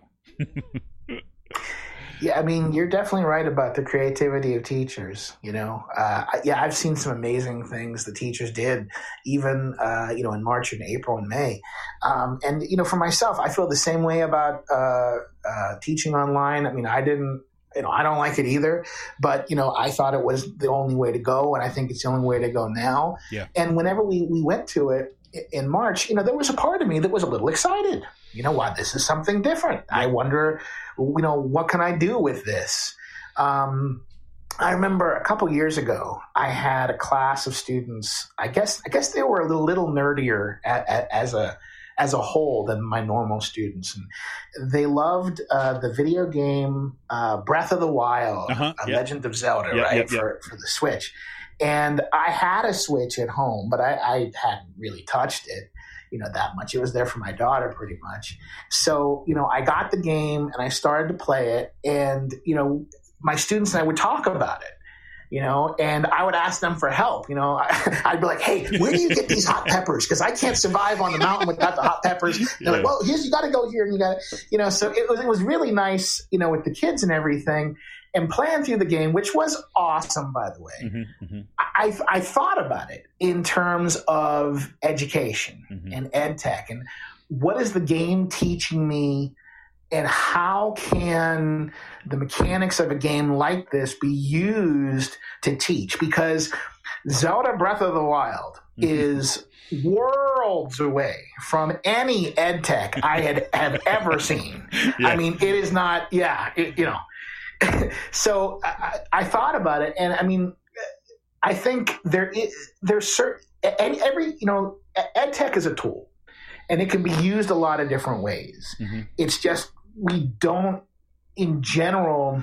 know. Yeah, I mean, you're definitely right about the creativity of teachers. You know, uh, yeah, I've seen some amazing things the teachers did, even uh, you know, in March and April and May. Um, and you know, for myself, I feel the same way about uh, uh, teaching online. I mean, I didn't. You know, I don't like it either, but, you know, I thought it was the only way to go, and I think it's the only way to go now. Yeah. And whenever we, we went to it in March, you know, there was a part of me that was a little excited. You know what? This is something different. I wonder, you know, what can I do with this? Um, I remember a couple years ago, I had a class of students. I guess I guess they were a little, little nerdier at, at, as a as a whole than my normal students. And they loved uh, the video game uh, Breath of the Wild, uh-huh, yep. Legend of Zelda, yep, right, yep, yep. For, for the Switch. And I had a Switch at home, but I, I hadn't really touched it, you know, that much. It was there for my daughter pretty much. So, you know, I got the game and I started to play it, and, you know, my students and I would talk about it. You know, and I would ask them for help. You know, I, I'd be like, hey, where do you get these hot peppers? Because I can't survive on the mountain without the hot peppers. They're yeah. like, well, here's, you got to go here and you got to, you know, so it was, it was really nice, you know, with the kids and everything, and playing through the game, which was awesome, by the way. Mm-hmm, mm-hmm. I, I thought about it in terms of education mm-hmm. and ed tech, and what is the game teaching me? And how can the mechanics of a game like this be used to teach? Because Zelda Breath of the Wild mm-hmm. is worlds away from any ed tech I had have ever seen. Yeah. I mean, it is not, yeah, it, you know, so I, I thought about it, and I mean, I think there is there's certain every you know ed tech is a tool, and it can be used a lot of different ways. Mm-hmm. It's just we don't, in general,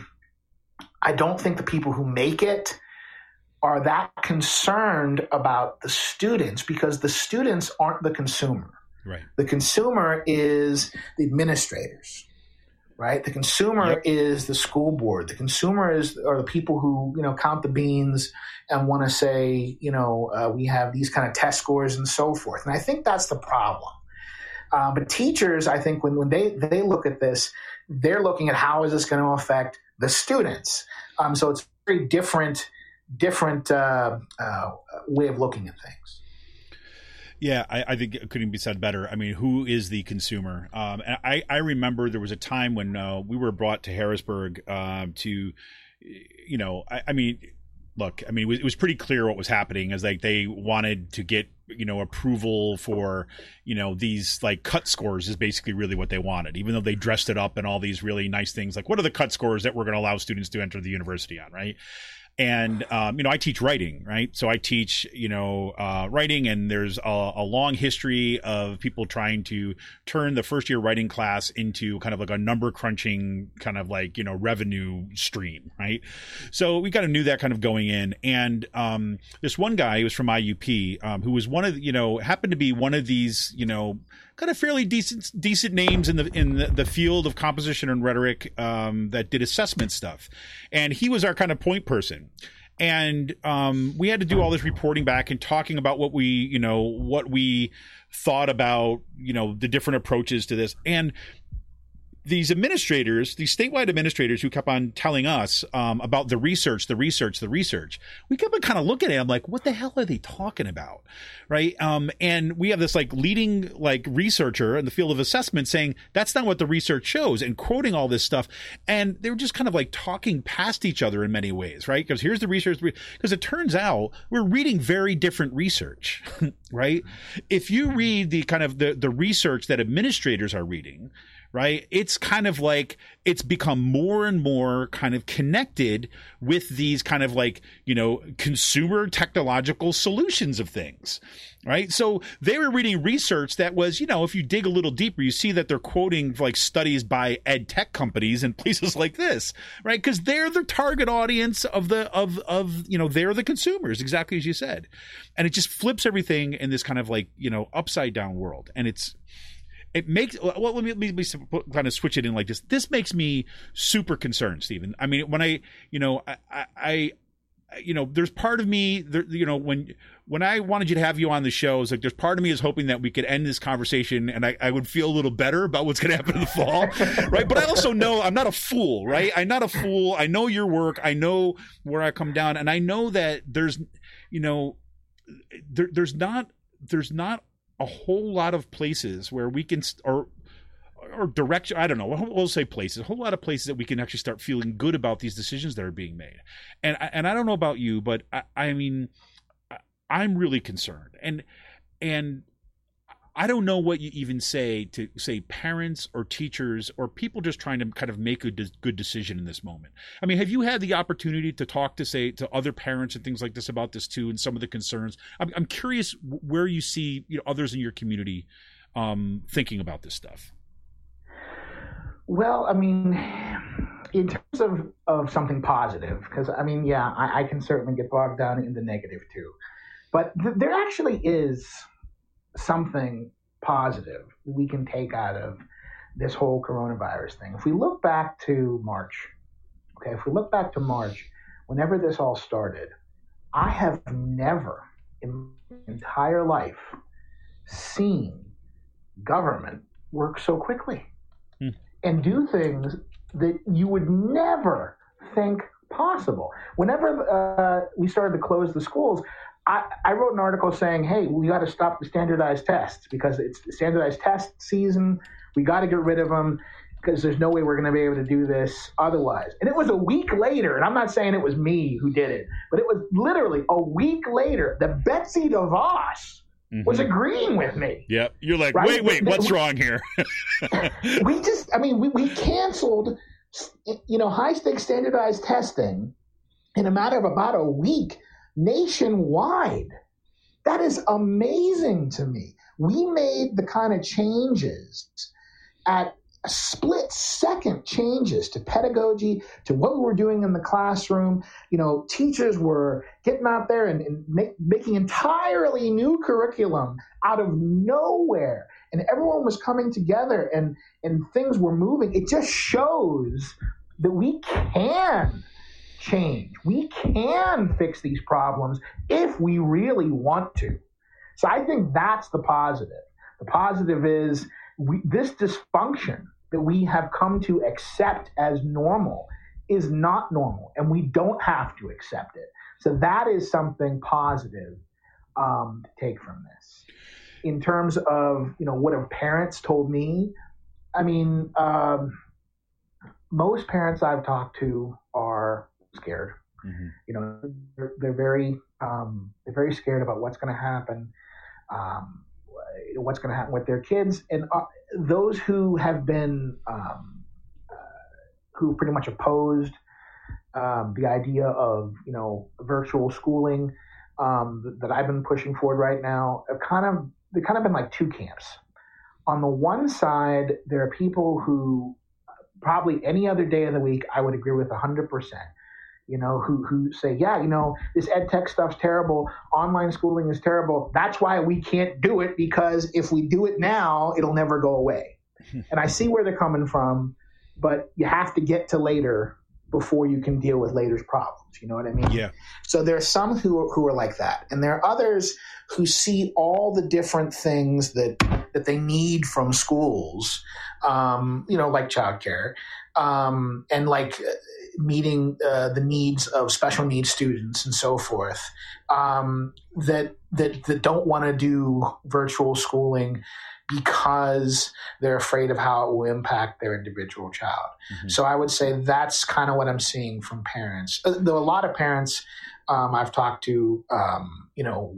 I don't think the people who make it are that concerned about the students, because the students aren't the consumer. Right. The consumer is the administrators. Right. The consumer yep. is the school board. The consumer is are the people who, you know, count the beans and want to say, you know, uh, we have these kind of test scores and so forth. And I think that's the problem. Uh, but teachers, I think when, when they, they look at this, they're looking at how is this going to affect the students. Um, so it's a very different, different uh, uh, way of looking at things. Yeah, I, I think it couldn't be said better. I mean, who is the consumer? Um, and I, I remember there was a time when uh, we were brought to Harrisburg uh, to, you know, I, I mean, look, I mean, it was, it was pretty clear what was happening. As like they wanted to get, you know, approval for, you know, these like cut scores is basically really what they wanted, even though they dressed it up in all these really nice things. Like, what are the cut scores that we're going to allow students to enter the university on, right? And, um, you know, I teach writing, right? So I teach, you know, uh, writing, and there's a, a long history of people trying to turn the first year writing class into kind of like a number crunching kind of like, you know, revenue stream, right? So we kind of knew that kind of going in. And um, this one guy who was from I U P, um, who was one of, you know, happened to be one of these, you know, kind of fairly decent decent names in the in the, the field of composition and rhetoric um, that did assessment stuff, and he was our kind of point person. And um, we had to do all this reporting back and talking about what we you know what we thought about you know the different approaches to this. And these administrators, these statewide administrators who kept on telling us um, about the research, the research, the research, we kept on kind of looking at them like, what the hell are they talking about? Right. Um, and we have this like leading like researcher in the field of assessment saying that's not what the research shows, and quoting all this stuff. And they were just kind of like talking past each other in many ways. Right. Because here's the research, because it turns out we're reading very different research. Right. If you read the kind of the, the research that administrators are reading, right, it's kind of like it's become more and more kind of connected with these kind of like, you know, consumer technological solutions of things, right? So they were reading research that was, you know, if you dig a little deeper, you see that they're quoting like studies by ed tech companies and places like this, right? Because they're the target audience of the, of, of, you know, they're the consumers, exactly as you said. And it just flips everything in this kind of like, you know, upside down world. And it's, It makes well. Let me, let me kind of switch it in like this. This makes me super concerned, Stephen. I mean, when I, you know, I, I, you know, there's part of me, there, you know, when when I wanted you to have you on the show, it's like there's part of me is hoping that we could end this conversation and I, I would feel a little better about what's going to happen in the fall, right? But I also know I'm not a fool, right? I'm not a fool. I know your work. I know where I come down, and I know that there's, you know, there, there's not there's not. a whole lot of places where we can, or or direction, I don't know, we'll say places, a whole lot of places that we can actually start feeling good about these decisions that are being made. And and I don't know about you, but I, I mean, I'm really concerned. And and I don't know what you even say to, say, parents or teachers or people just trying to kind of make a de- good decision in this moment. I mean, have you had the opportunity to talk to, say, to other parents and things like this about this too, and some of the concerns? I'm, I'm curious where you see, you know, others in your community um, thinking about this stuff. Well, I mean, in terms of, of something positive, because, I mean, yeah, I, I can certainly get bogged down in the negative too. But th- there actually is something positive we can take out of this whole coronavirus thing. If we look back to March, okay, if we look back to March, whenever this all started, I have never in my entire life seen government work so quickly hmm. and do things that you would never think possible. Whenever uh, we started to close the schools, I, I wrote an article saying, hey, we got to stop the standardized tests because it's standardized test season. We got to get rid of them because there's no way we're going to be able to do this otherwise. And it was a week later, and I'm not saying it was me who did it, but it was literally a week later that Betsy DeVos mm-hmm. was agreeing with me. Yep. You're like, right? wait, wait, what's we, wrong here? we just, I mean, we, we canceled you know, high-stakes standardized testing in a matter of about a week nationwide. That is amazing to me. We made the kind of changes at split second changes to pedagogy, to what we were doing in the classroom. You know, teachers were getting out there and, and make, making entirely new curriculum out of nowhere. And everyone was coming together and, and things were moving. It just shows that we can change. We can fix these problems if we really want to. So I think that's the positive. The positive is we, this dysfunction that we have come to accept as normal is not normal, and we don't have to accept it. So that is something positive um, to take from this. In terms of, you know, what have parents told me? I mean, um, most parents I've talked to are scared. Mm-hmm. You know, they're, they're very um, they're very scared about what's going to happen. Um, what's going to happen with their kids, and uh, those who have been um, uh, who pretty much opposed um, the idea of, you know, virtual schooling um, that, that I've been pushing forward right now have kind of they've kind of been like two camps. On the one side, there are people who probably any other day of the week I would agree with one hundred percent. You know, who who say, yeah, you know, this ed tech stuff's terrible. Online schooling is terrible. That's why we can't do it, because if we do it now, it'll never go away. And I see where they're coming from, but you have to get to later before you can deal with later's problems. You know what I mean? Yeah. So there are some who who are like that, and there are others who see all the different things that that they need from schools, um, you know, like childcare, um, and like meeting uh, the needs of special needs students and so forth, um, that that that don't want to do virtual schooling because they're afraid of how it will impact their individual child. Mm-hmm. So I would say that's kind of what I'm seeing from parents. Though a lot of parents um, I've talked to, um, you know,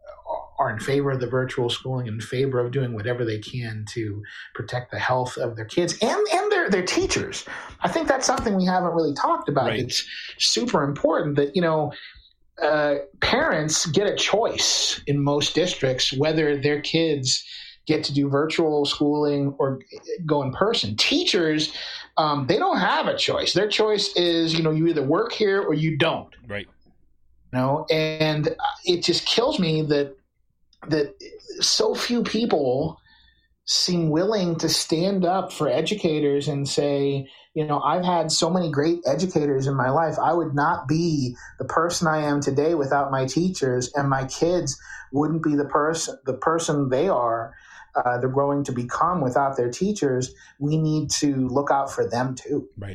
are in favor of the virtual schooling, in favor of doing whatever they can to protect the health of their kids and, and their, their teachers. I think that's something we haven't really talked about. Right. It's super important that, you know, uh, parents get a choice in most districts whether their kids get to do virtual schooling or go in person. Teachers, um, they don't have a choice. Their choice is, you know, you either work here or you don't. Right. You know, and it just kills me that that so few people seem willing to stand up for educators and say, you know, I've had so many great educators in my life. I would not be the person I am today without my teachers, and my kids wouldn't be the person the person they are. Uh, they're growing to become without their teachers. We need to look out for them too. Right.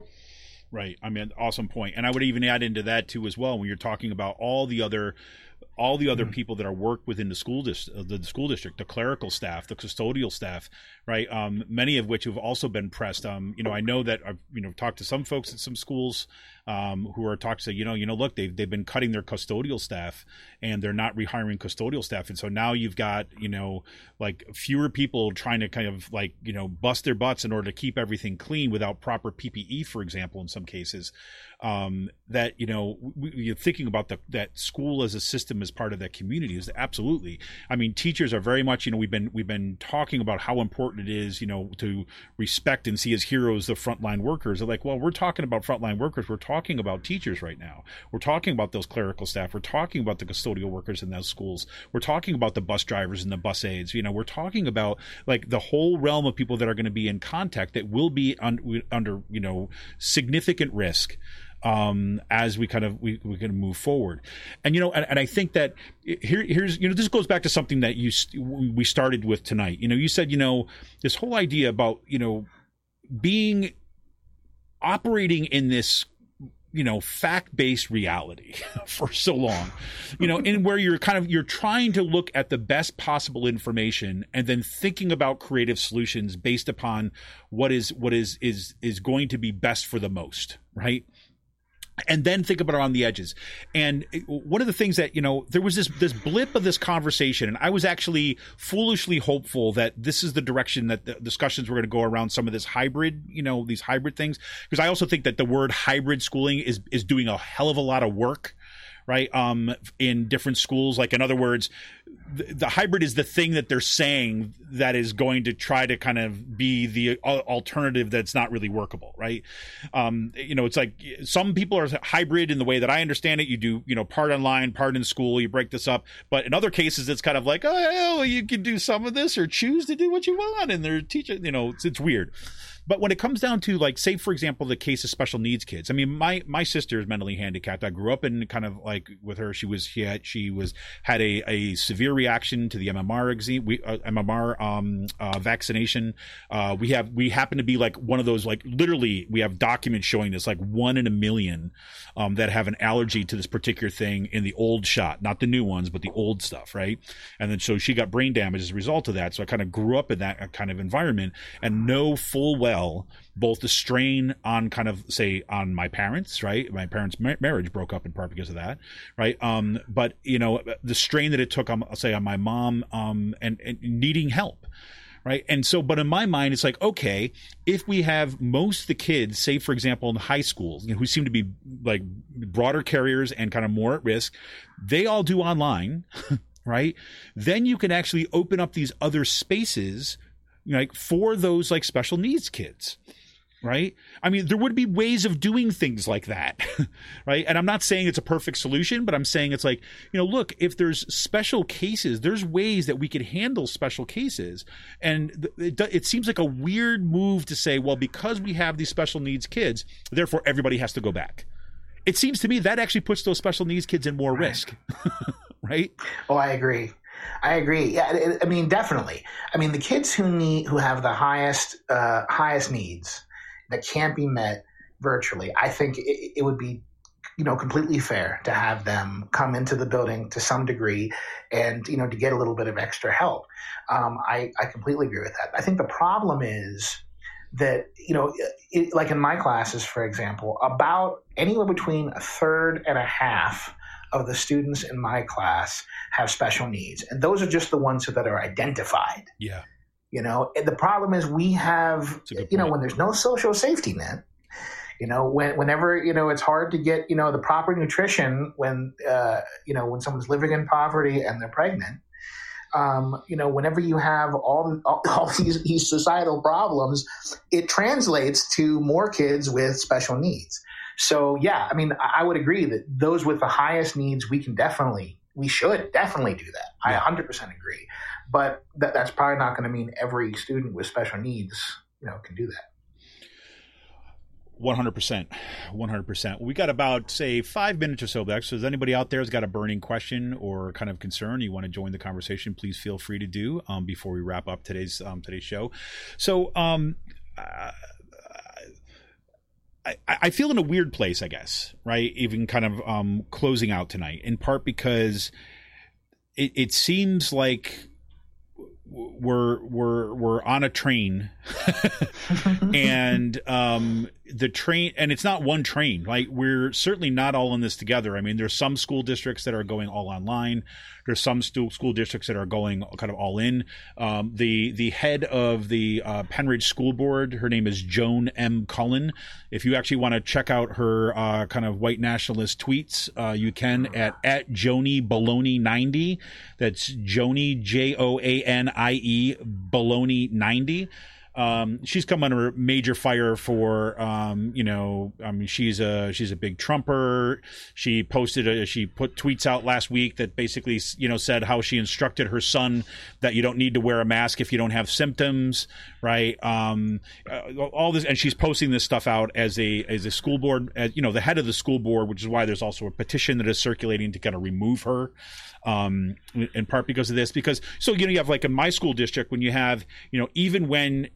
Right. I mean, awesome point. And I would even add into that too as well, when you're talking about all the other all the other mm-hmm. people that are worked within the school dis- the school district, the clerical staff, the custodial staff, right? Um, many of which have also been pressed. Um, you know, I know that I've, you know, talked to some folks at some schools um, who are talking to, you know, you know, look, they've, they've been cutting their custodial staff and they're not rehiring custodial staff. And so now you've got, you know, like fewer people trying to kind of like, you know, bust their butts in order to keep everything clean without proper P P E, for example, in some cases. Um, that, you know, we, you're thinking about the, that school as a system as part of that community is absolutely. I mean, teachers are very much, you know, we've been, we've been talking about how important it is, you know, to respect and see as heroes the frontline workers. They're like, well, we're talking about frontline workers. We're talking about teachers right now. We're talking about those clerical staff. We're talking about the custodial workers in those schools. We're talking about the bus drivers and the bus aides. You know, we're talking about like the whole realm of people that are going to be in contact that will be un- under, you know, significant risk. Um, as we kind of we we can move forward, and you know, and, and I think that here here's you know this goes back to something that you we started with tonight. You know, you said you know this whole idea about you know being operating in this you know fact-based reality for so long, you know, in where you're kind of you're trying to look at the best possible information and then thinking about creative solutions based upon what is what is is is going to be best for the most, right? and then think about it on the edges. And one of the things that, you know, there was this this blip of this conversation, and I was actually foolishly hopeful that this is the direction that the discussions were going to go around some of this hybrid, you know, these hybrid things. Because I also think that the word hybrid schooling is is doing a hell of a lot of work, right, um, in different schools. Like, in other words, the, the hybrid is the thing that they're saying that is going to try to kind of be the alternative that's not really workable, right? Um, you know, it's like some people are hybrid in the way that I understand it. You do, you know, part online, part in school, you break this up. But in other cases, it's kind of like, oh, you can do some of this or choose to do what you want. And they're teaching, you know, it's, it's weird. But when it comes down to, like, say, for example, the case of special needs kids, I mean, my, my sister is mentally handicapped. I grew up in kind of like with her. She was, she had, she was, had a, a severe reaction to the M M R exam, we, uh, M M R, um, uh, vaccination. Uh, we have, we happen to be like one of those, like, literally we have documents showing this, like one in a million, um, that have an allergy to this particular thing in the old shot, not the new ones, but the old stuff. Right. And then, so she got brain damage as a result of that. So I kind of grew up in that kind of environment and know full well both the strain on kind of, say, on my parents, right? My parents' ma- marriage broke up in part because of that, right? Um, but, you know, the strain that it took on, say, on my mom, um, and, and needing help, right? And so, but in my mind, it's like, okay, if we have most of the kids, say, for example, in high schools, you know, who seem to be like broader carriers and kind of more at risk, they all do online, right? Then you can actually open up these other spaces, like, for those, like, special needs kids, right? I mean, there would be ways of doing things like that, right? And I'm not saying it's a perfect solution, but I'm saying it's like, you know, look, if there's special cases, there's ways that we could handle special cases. And it, it seems like a weird move to say, well, because we have these special needs kids, therefore everybody has to go back. It seems to me that actually puts those special needs kids in more risk, right? Oh, I agree. I agree. Yeah, I mean, definitely. I mean, the kids who need, who have the highest, uh, highest needs that can't be met virtually, I think it, it would be, you know, completely fair to have them come into the building to some degree and, you know, to get a little bit of extra help. Um, I, I completely agree with that. I think the problem is that, you know, it, like in my classes, for example, about anywhere between a third and a half of the students in my class have special needs. And those are just the ones that are identified. Yeah. You know, and the problem is we have, you know, when there's no social safety net, you know, when, whenever, you know, it's hard to get, you know, the proper nutrition when, uh, you know, when someone's living in poverty and they're pregnant, um, you know, whenever you have all, all, all these, these societal problems, it translates to more kids with special needs. So, yeah, I mean, I would agree that those with the highest needs, we can definitely, we should definitely do that. I one hundred percent agree. But that, that's probably not going to mean every student with special needs, you know, can do that. one hundred percent. one hundred percent. We got about, say, five minutes or so back. So, if anybody out there has got a burning question or kind of concern, you want to join the conversation, please feel free to do um, before we wrap up today's um, today's show. So, um, uh, I, I feel in a weird place, I guess, right? Even kind of um, closing out tonight, in part because it, it seems like we're we're we're on a train, and um, the train, and it's not one train. Like, we're certainly not all in this together. I mean, there's some school districts that are going all online. There's some stu- school districts that are going kind of all in. Um, the the head of the uh, Penridge School Board, her name is Joan M. Cullen. If you actually want to check out her uh, kind of white nationalist tweets, uh, you can at at Joni Baloney ninety. That's Joni J O A N I E Baloney ninety. Um, she's come under major fire for, um, you know, I mean, she's a, she's a big Trumper. She posted, a, she put tweets out last week that basically, you know, said how she instructed her son that you don't need to wear a mask if you don't have symptoms, right? Um, uh, all this, and she's posting this stuff out as a, as a school board, as, you know, the head of the school board, which is why there's also a petition that is circulating to kind of remove her. Um, in part because of this, because, so, you know, you have like in my school district, when you have, you know, even when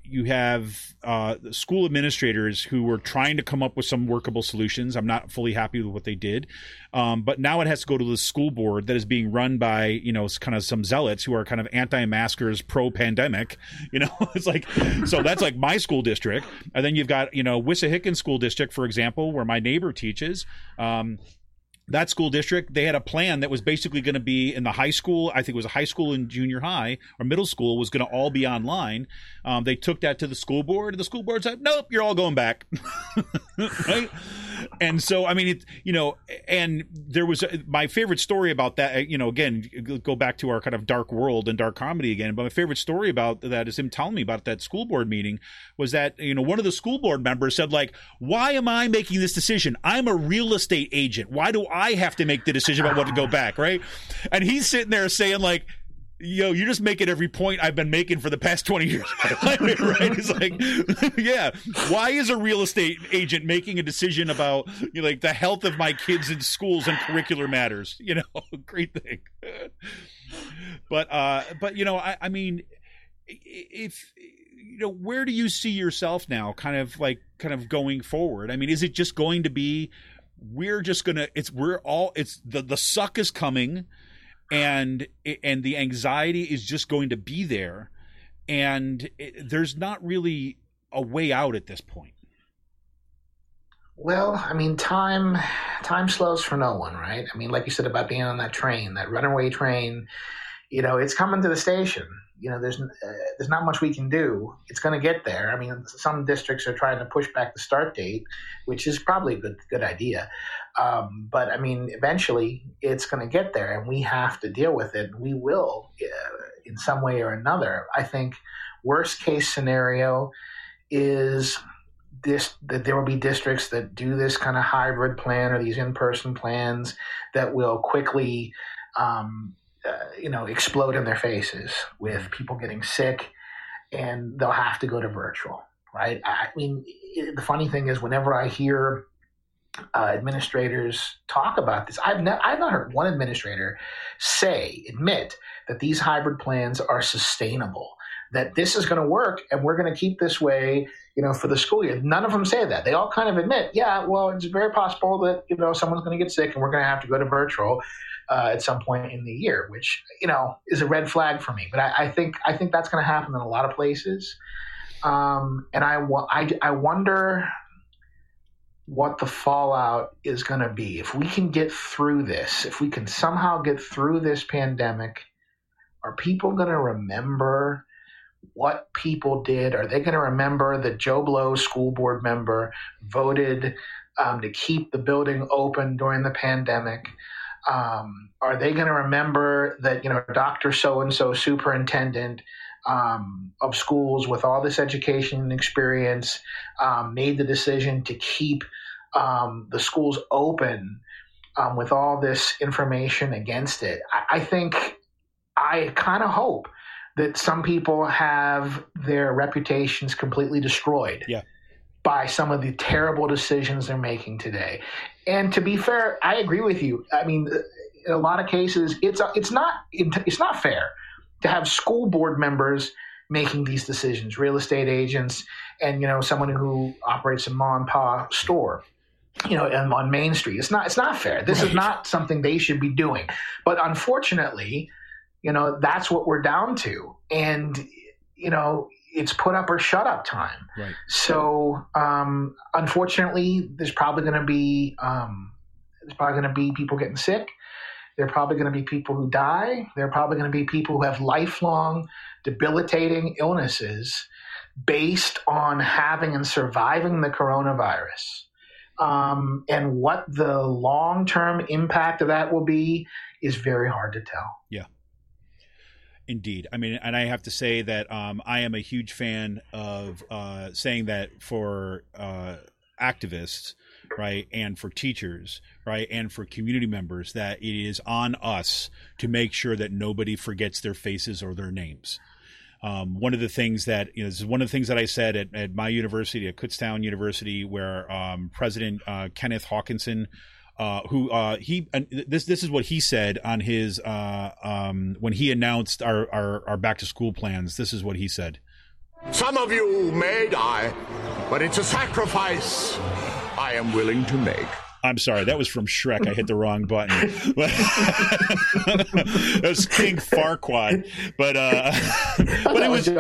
you have uh, school administrators who were trying to come up with some workable solutions. I'm not fully happy with what they did. Um, but now it has to go to the school board that is being run by, you know, kind of some zealots who are kind of anti-maskers, pro-pandemic. You know, it's like, so that's like my school district. And then you've got, you know, Wissahickon School District, for example, where my neighbor teaches. Um, That school district, they had a plan that was basically going to be in the high school. I think it was a high school and junior high or middle school was going to all be online. Um, they took that to the school board. And the school board said, nope, you're all going back. Right. And so, I mean, it, you know, and there was a, my favorite story about that, you know, again, go back to our kind of dark world and dark comedy again. But my favorite story about that is him telling me about that school board meeting was that, you know, one of the school board members said, like, why am I making this decision? I'm a real estate agent. Why do I have to make the decision about what to go back? Right. And he's sitting there saying, like, yo, you're just making every point I've been making for the past twenty years of my life, right? It's like, yeah, why is a real estate agent making a decision about, you know, like the health of my kids in schools and curricular matters? You know, great thing. But, uh, but you know, I, I mean, if, you know, where do you see yourself now kind of like, kind of going forward? I mean, is it just going to be, we're just going to, it's, we're all, it's the, the suck is coming. And and the anxiety is just going to be there, and it, there's not really a way out at this point. Well, I mean, time time slows for no one, right? I mean, like you said about being on that train, that runaway train, you know, it's coming to the station. You know, there's uh, there's not much we can do. It's going to get there. I mean, some districts are trying to push back the start date, which is probably a good good idea. Um, but I mean, eventually it's going to get there, and we have to deal with it. We will, uh, in some way or another. I think worst case scenario is this: that there will be districts that do this kind of hybrid plan or these in-person plans that will quickly. Um, Uh, you know, explode in their faces with people getting sick, and they'll have to go to virtual, right? I mean, it, the funny thing is, whenever I hear uh, administrators talk about this, I've, ne- I've not heard one administrator say, admit that these hybrid plans are sustainable, that this is going to work, and we're going to keep this way, you know, for the school year. None of them say that. They all kind of admit, yeah, well, it's very possible that, you know, someone's going to get sick and we're going to have to go to virtual uh, at some point in the year, which, you know, is a red flag for me. But I, I think I think that's going to happen in a lot of places. Um, and I, I, I wonder what the fallout is going to be. If we can get through this, if we can somehow get through this pandemic, are people going to remember what people did? Are they going to remember that Joe Blow, school board member, voted um, to keep the building open during the pandemic? Um, are they going to remember that, you know, Doctor So-and-so, superintendent um, of schools with all this education and experience, um, made the decision to keep um, the schools open um, with all this information against it? I, I think, I kind of hope that some people have their reputations completely destroyed yeah. by some of the terrible decisions they're making today. And to be fair, I agree with you. I mean, in a lot of cases, it's it's not it's not fair to have school board members making these decisions, real estate agents, and, you know, someone who operates a mom and pop store, you know, on Main Street. It's not it's not fair. This right. is not something they should be doing. But unfortunately, you know, that's what we're down to. And, you know, it's put up or shut up time. Right. So, um, unfortunately, there's probably going to be um, there's probably going to be people getting sick. There are probably going to be people who die. There are probably going to be people who have lifelong debilitating illnesses based on having and surviving the coronavirus. Um, and what the long-term impact of that will be is very hard to tell. Yeah. Indeed. I mean, and I have to say that um, I am a huge fan of uh, saying that for uh, activists, right, and for teachers, right, and for community members, that it is on us to make sure that nobody forgets their faces or their names. Um, one of the things that, you know, this is one of the things that I said at, at my university, at Kutztown University, where um, President uh, Kenneth Hawkinson, Uh, who uh, he and this this is what he said on his uh, um, when he announced our, our, our back to school plans. This is what he said. Some of you may die, but it's a sacrifice I am willing to make. I'm sorry, that was from Shrek. I hit the wrong button. That was King Farquaad. But uh, but it was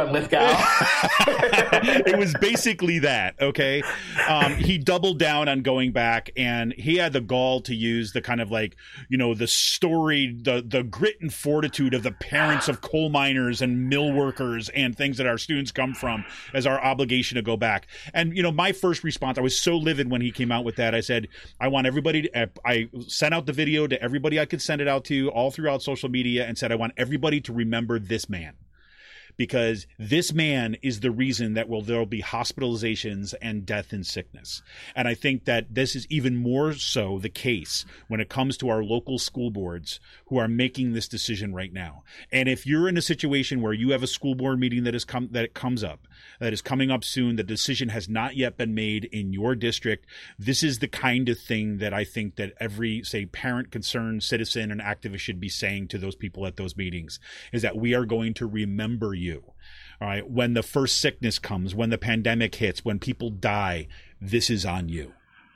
it was basically that. Okay, um, he doubled down on going back, and he had the gall to use the kind of like you know the story, the the grit and fortitude of the parents of coal miners and mill workers and things that our students come from as our obligation to go back. And you know, my first response, I was so livid when he came out with that. I said, I want everybody to, I sent out the video to everybody I could send it out to all throughout social media and said, I want everybody to remember this man. Because this man is the reason that will there'll be hospitalizations and death and sickness. And I think that this is even more so the case when it comes to our local school boards who are making this decision right now. And if you're in a situation where you have a school board meeting that is come that it comes up, that is coming up soon, the decision has not yet been made in your district, this is the kind of thing that I think that every, say, parent, concerned citizen and activist should be saying to those people at those meetings, is that we are going to remember you. You. All right. When the first sickness comes, when the pandemic hits, when people die, this is on you.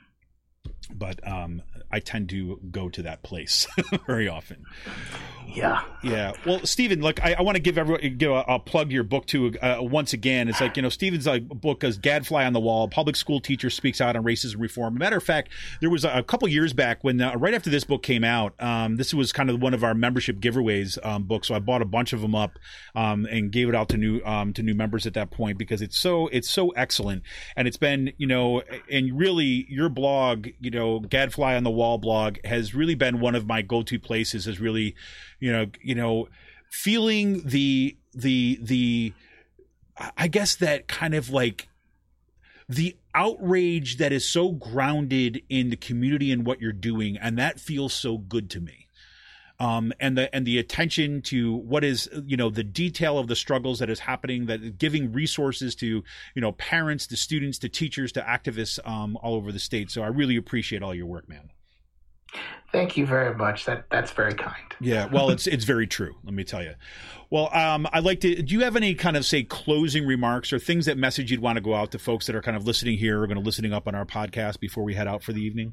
But um, I tend to go to that place very often. Yeah. Yeah. Well, Stephen, look, I, I want to give everyone give a, a plug your book to uh, once again. It's like, you know, Stephen's like book is Gadfly on the Wall. Public school teacher speaks out on racism reform. Matter of fact, there was a, a couple years back when uh, right after this book came out, um, this was kind of one of our membership giveaways um, books. So I bought a bunch of them up um, and gave it out to new um, to new members at that point because it's so it's so excellent. And it's been, you know, and really your blog, you know, Gadfly on the Wall blog has really been one of my go-to places. Is really, you know, you know, feeling the the the, I guess that kind of like the outrage that is so grounded in the community and what you're doing, and that feels so good to me. Um, and the and the attention to what is, you know, the detail of the struggles that is happening, that giving resources to, you know, parents, to students, to teachers, to activists um, all over the state. So I really appreciate all your work, man. Thank you very much. That that's very kind. Yeah, well, it's it's very true. Let me tell you. Well, um, I'd like to. Do you have any kind of say closing remarks or things that message you'd want to go out to folks that are kind of listening here or going to listening up on our podcast before we head out for the evening?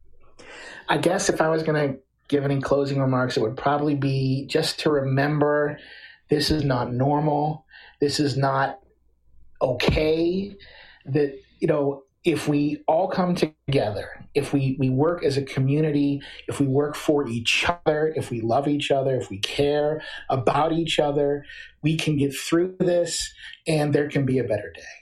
I guess if I was going to give any closing remarks, it would probably be just to remember this is not normal. This is not okay. That, you know, if we all come together, if we, we work as a community, if we work for each other, if we love each other, if we care about each other, we can get through this and there can be a better day.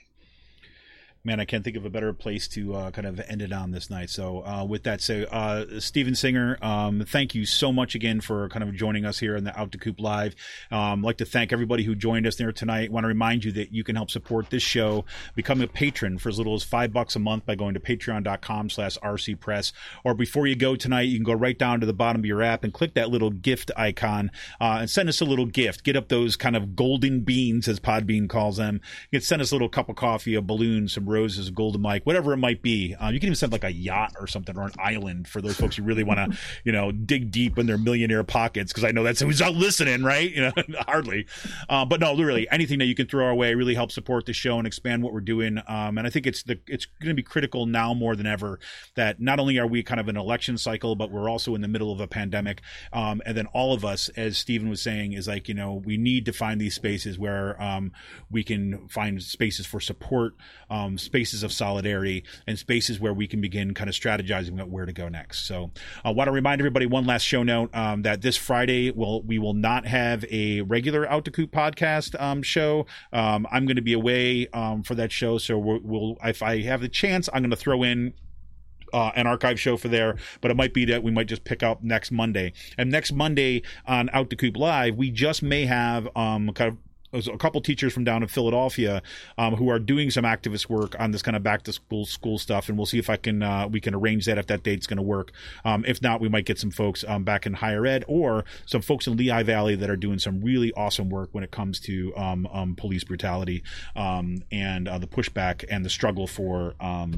Man, I can't think of a better place to uh, kind of end it on this night. So uh, with that said, uh, Stephen Singer, um, thank you so much again for kind of joining us here in the Out to Coop Live. Um, I'd like to thank everybody who joined us there tonight. I want to remind you that you can help support this show, become a patron for as little as five bucks a month by going to patreon.com slash rcpress. Or before you go tonight, you can go right down to the bottom of your app and click that little gift icon uh, and send us a little gift. Get up those kind of golden beans, as Podbean calls them. You can send us a little cup of coffee, a balloon, some roses, a golden mic, whatever it might be. Uh, you can even send like a yacht or something, or an island for those folks who really want to, you know, dig deep in their millionaire pockets, because I know that's who's out listening, right? You know, hardly. Uh, but no, really, anything that you can throw our way really helps support the show and expand what we're doing. Um, and I think it's the it's going to be critical now more than ever that not only are we kind of an election cycle, but we're also in the middle of a pandemic. Um, and then all of us, as Stephen was saying, is like, you know, we need to find these spaces where um, we can find spaces for support, um, spaces of solidarity, and spaces where we can begin kind of strategizing about where to go next. So I want to remind everybody one last show note um, that this Friday we'll, we will not have a regular Out to Coop podcast um, show. Um, I'm going to be away um, for that show. So we'll, we'll, if I have the chance, I'm going to throw in Uh, an archive show for there, but it might be that we might just pick up next Monday. And next Monday on Out to Coop Live, we just may have um, kind of a couple teachers from down in Philadelphia um, who are doing some activist work on this kind of back to school school stuff, and we'll see if I can uh, we can arrange that if that date's going to work. Um, if not, we might get some folks um, back in higher ed or some folks in Lehigh Valley that are doing some really awesome work when it comes to um, um, police brutality um, and uh, the pushback and the struggle for um,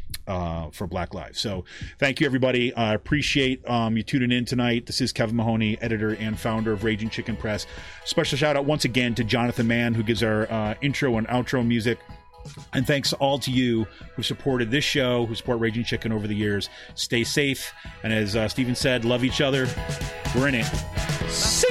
uh, for Black Lives. So thank you, everybody. I uh, appreciate um, you tuning in tonight. This is Kevin Mahoney, editor and founder of Raging Chicken Press. Special shout out once again to Jonathan Mann, who gives our uh, intro and outro music. And thanks all to you who supported this show, who support Raging Chicken over the years. Stay safe. And as uh, Steven said, love each other. We're in it.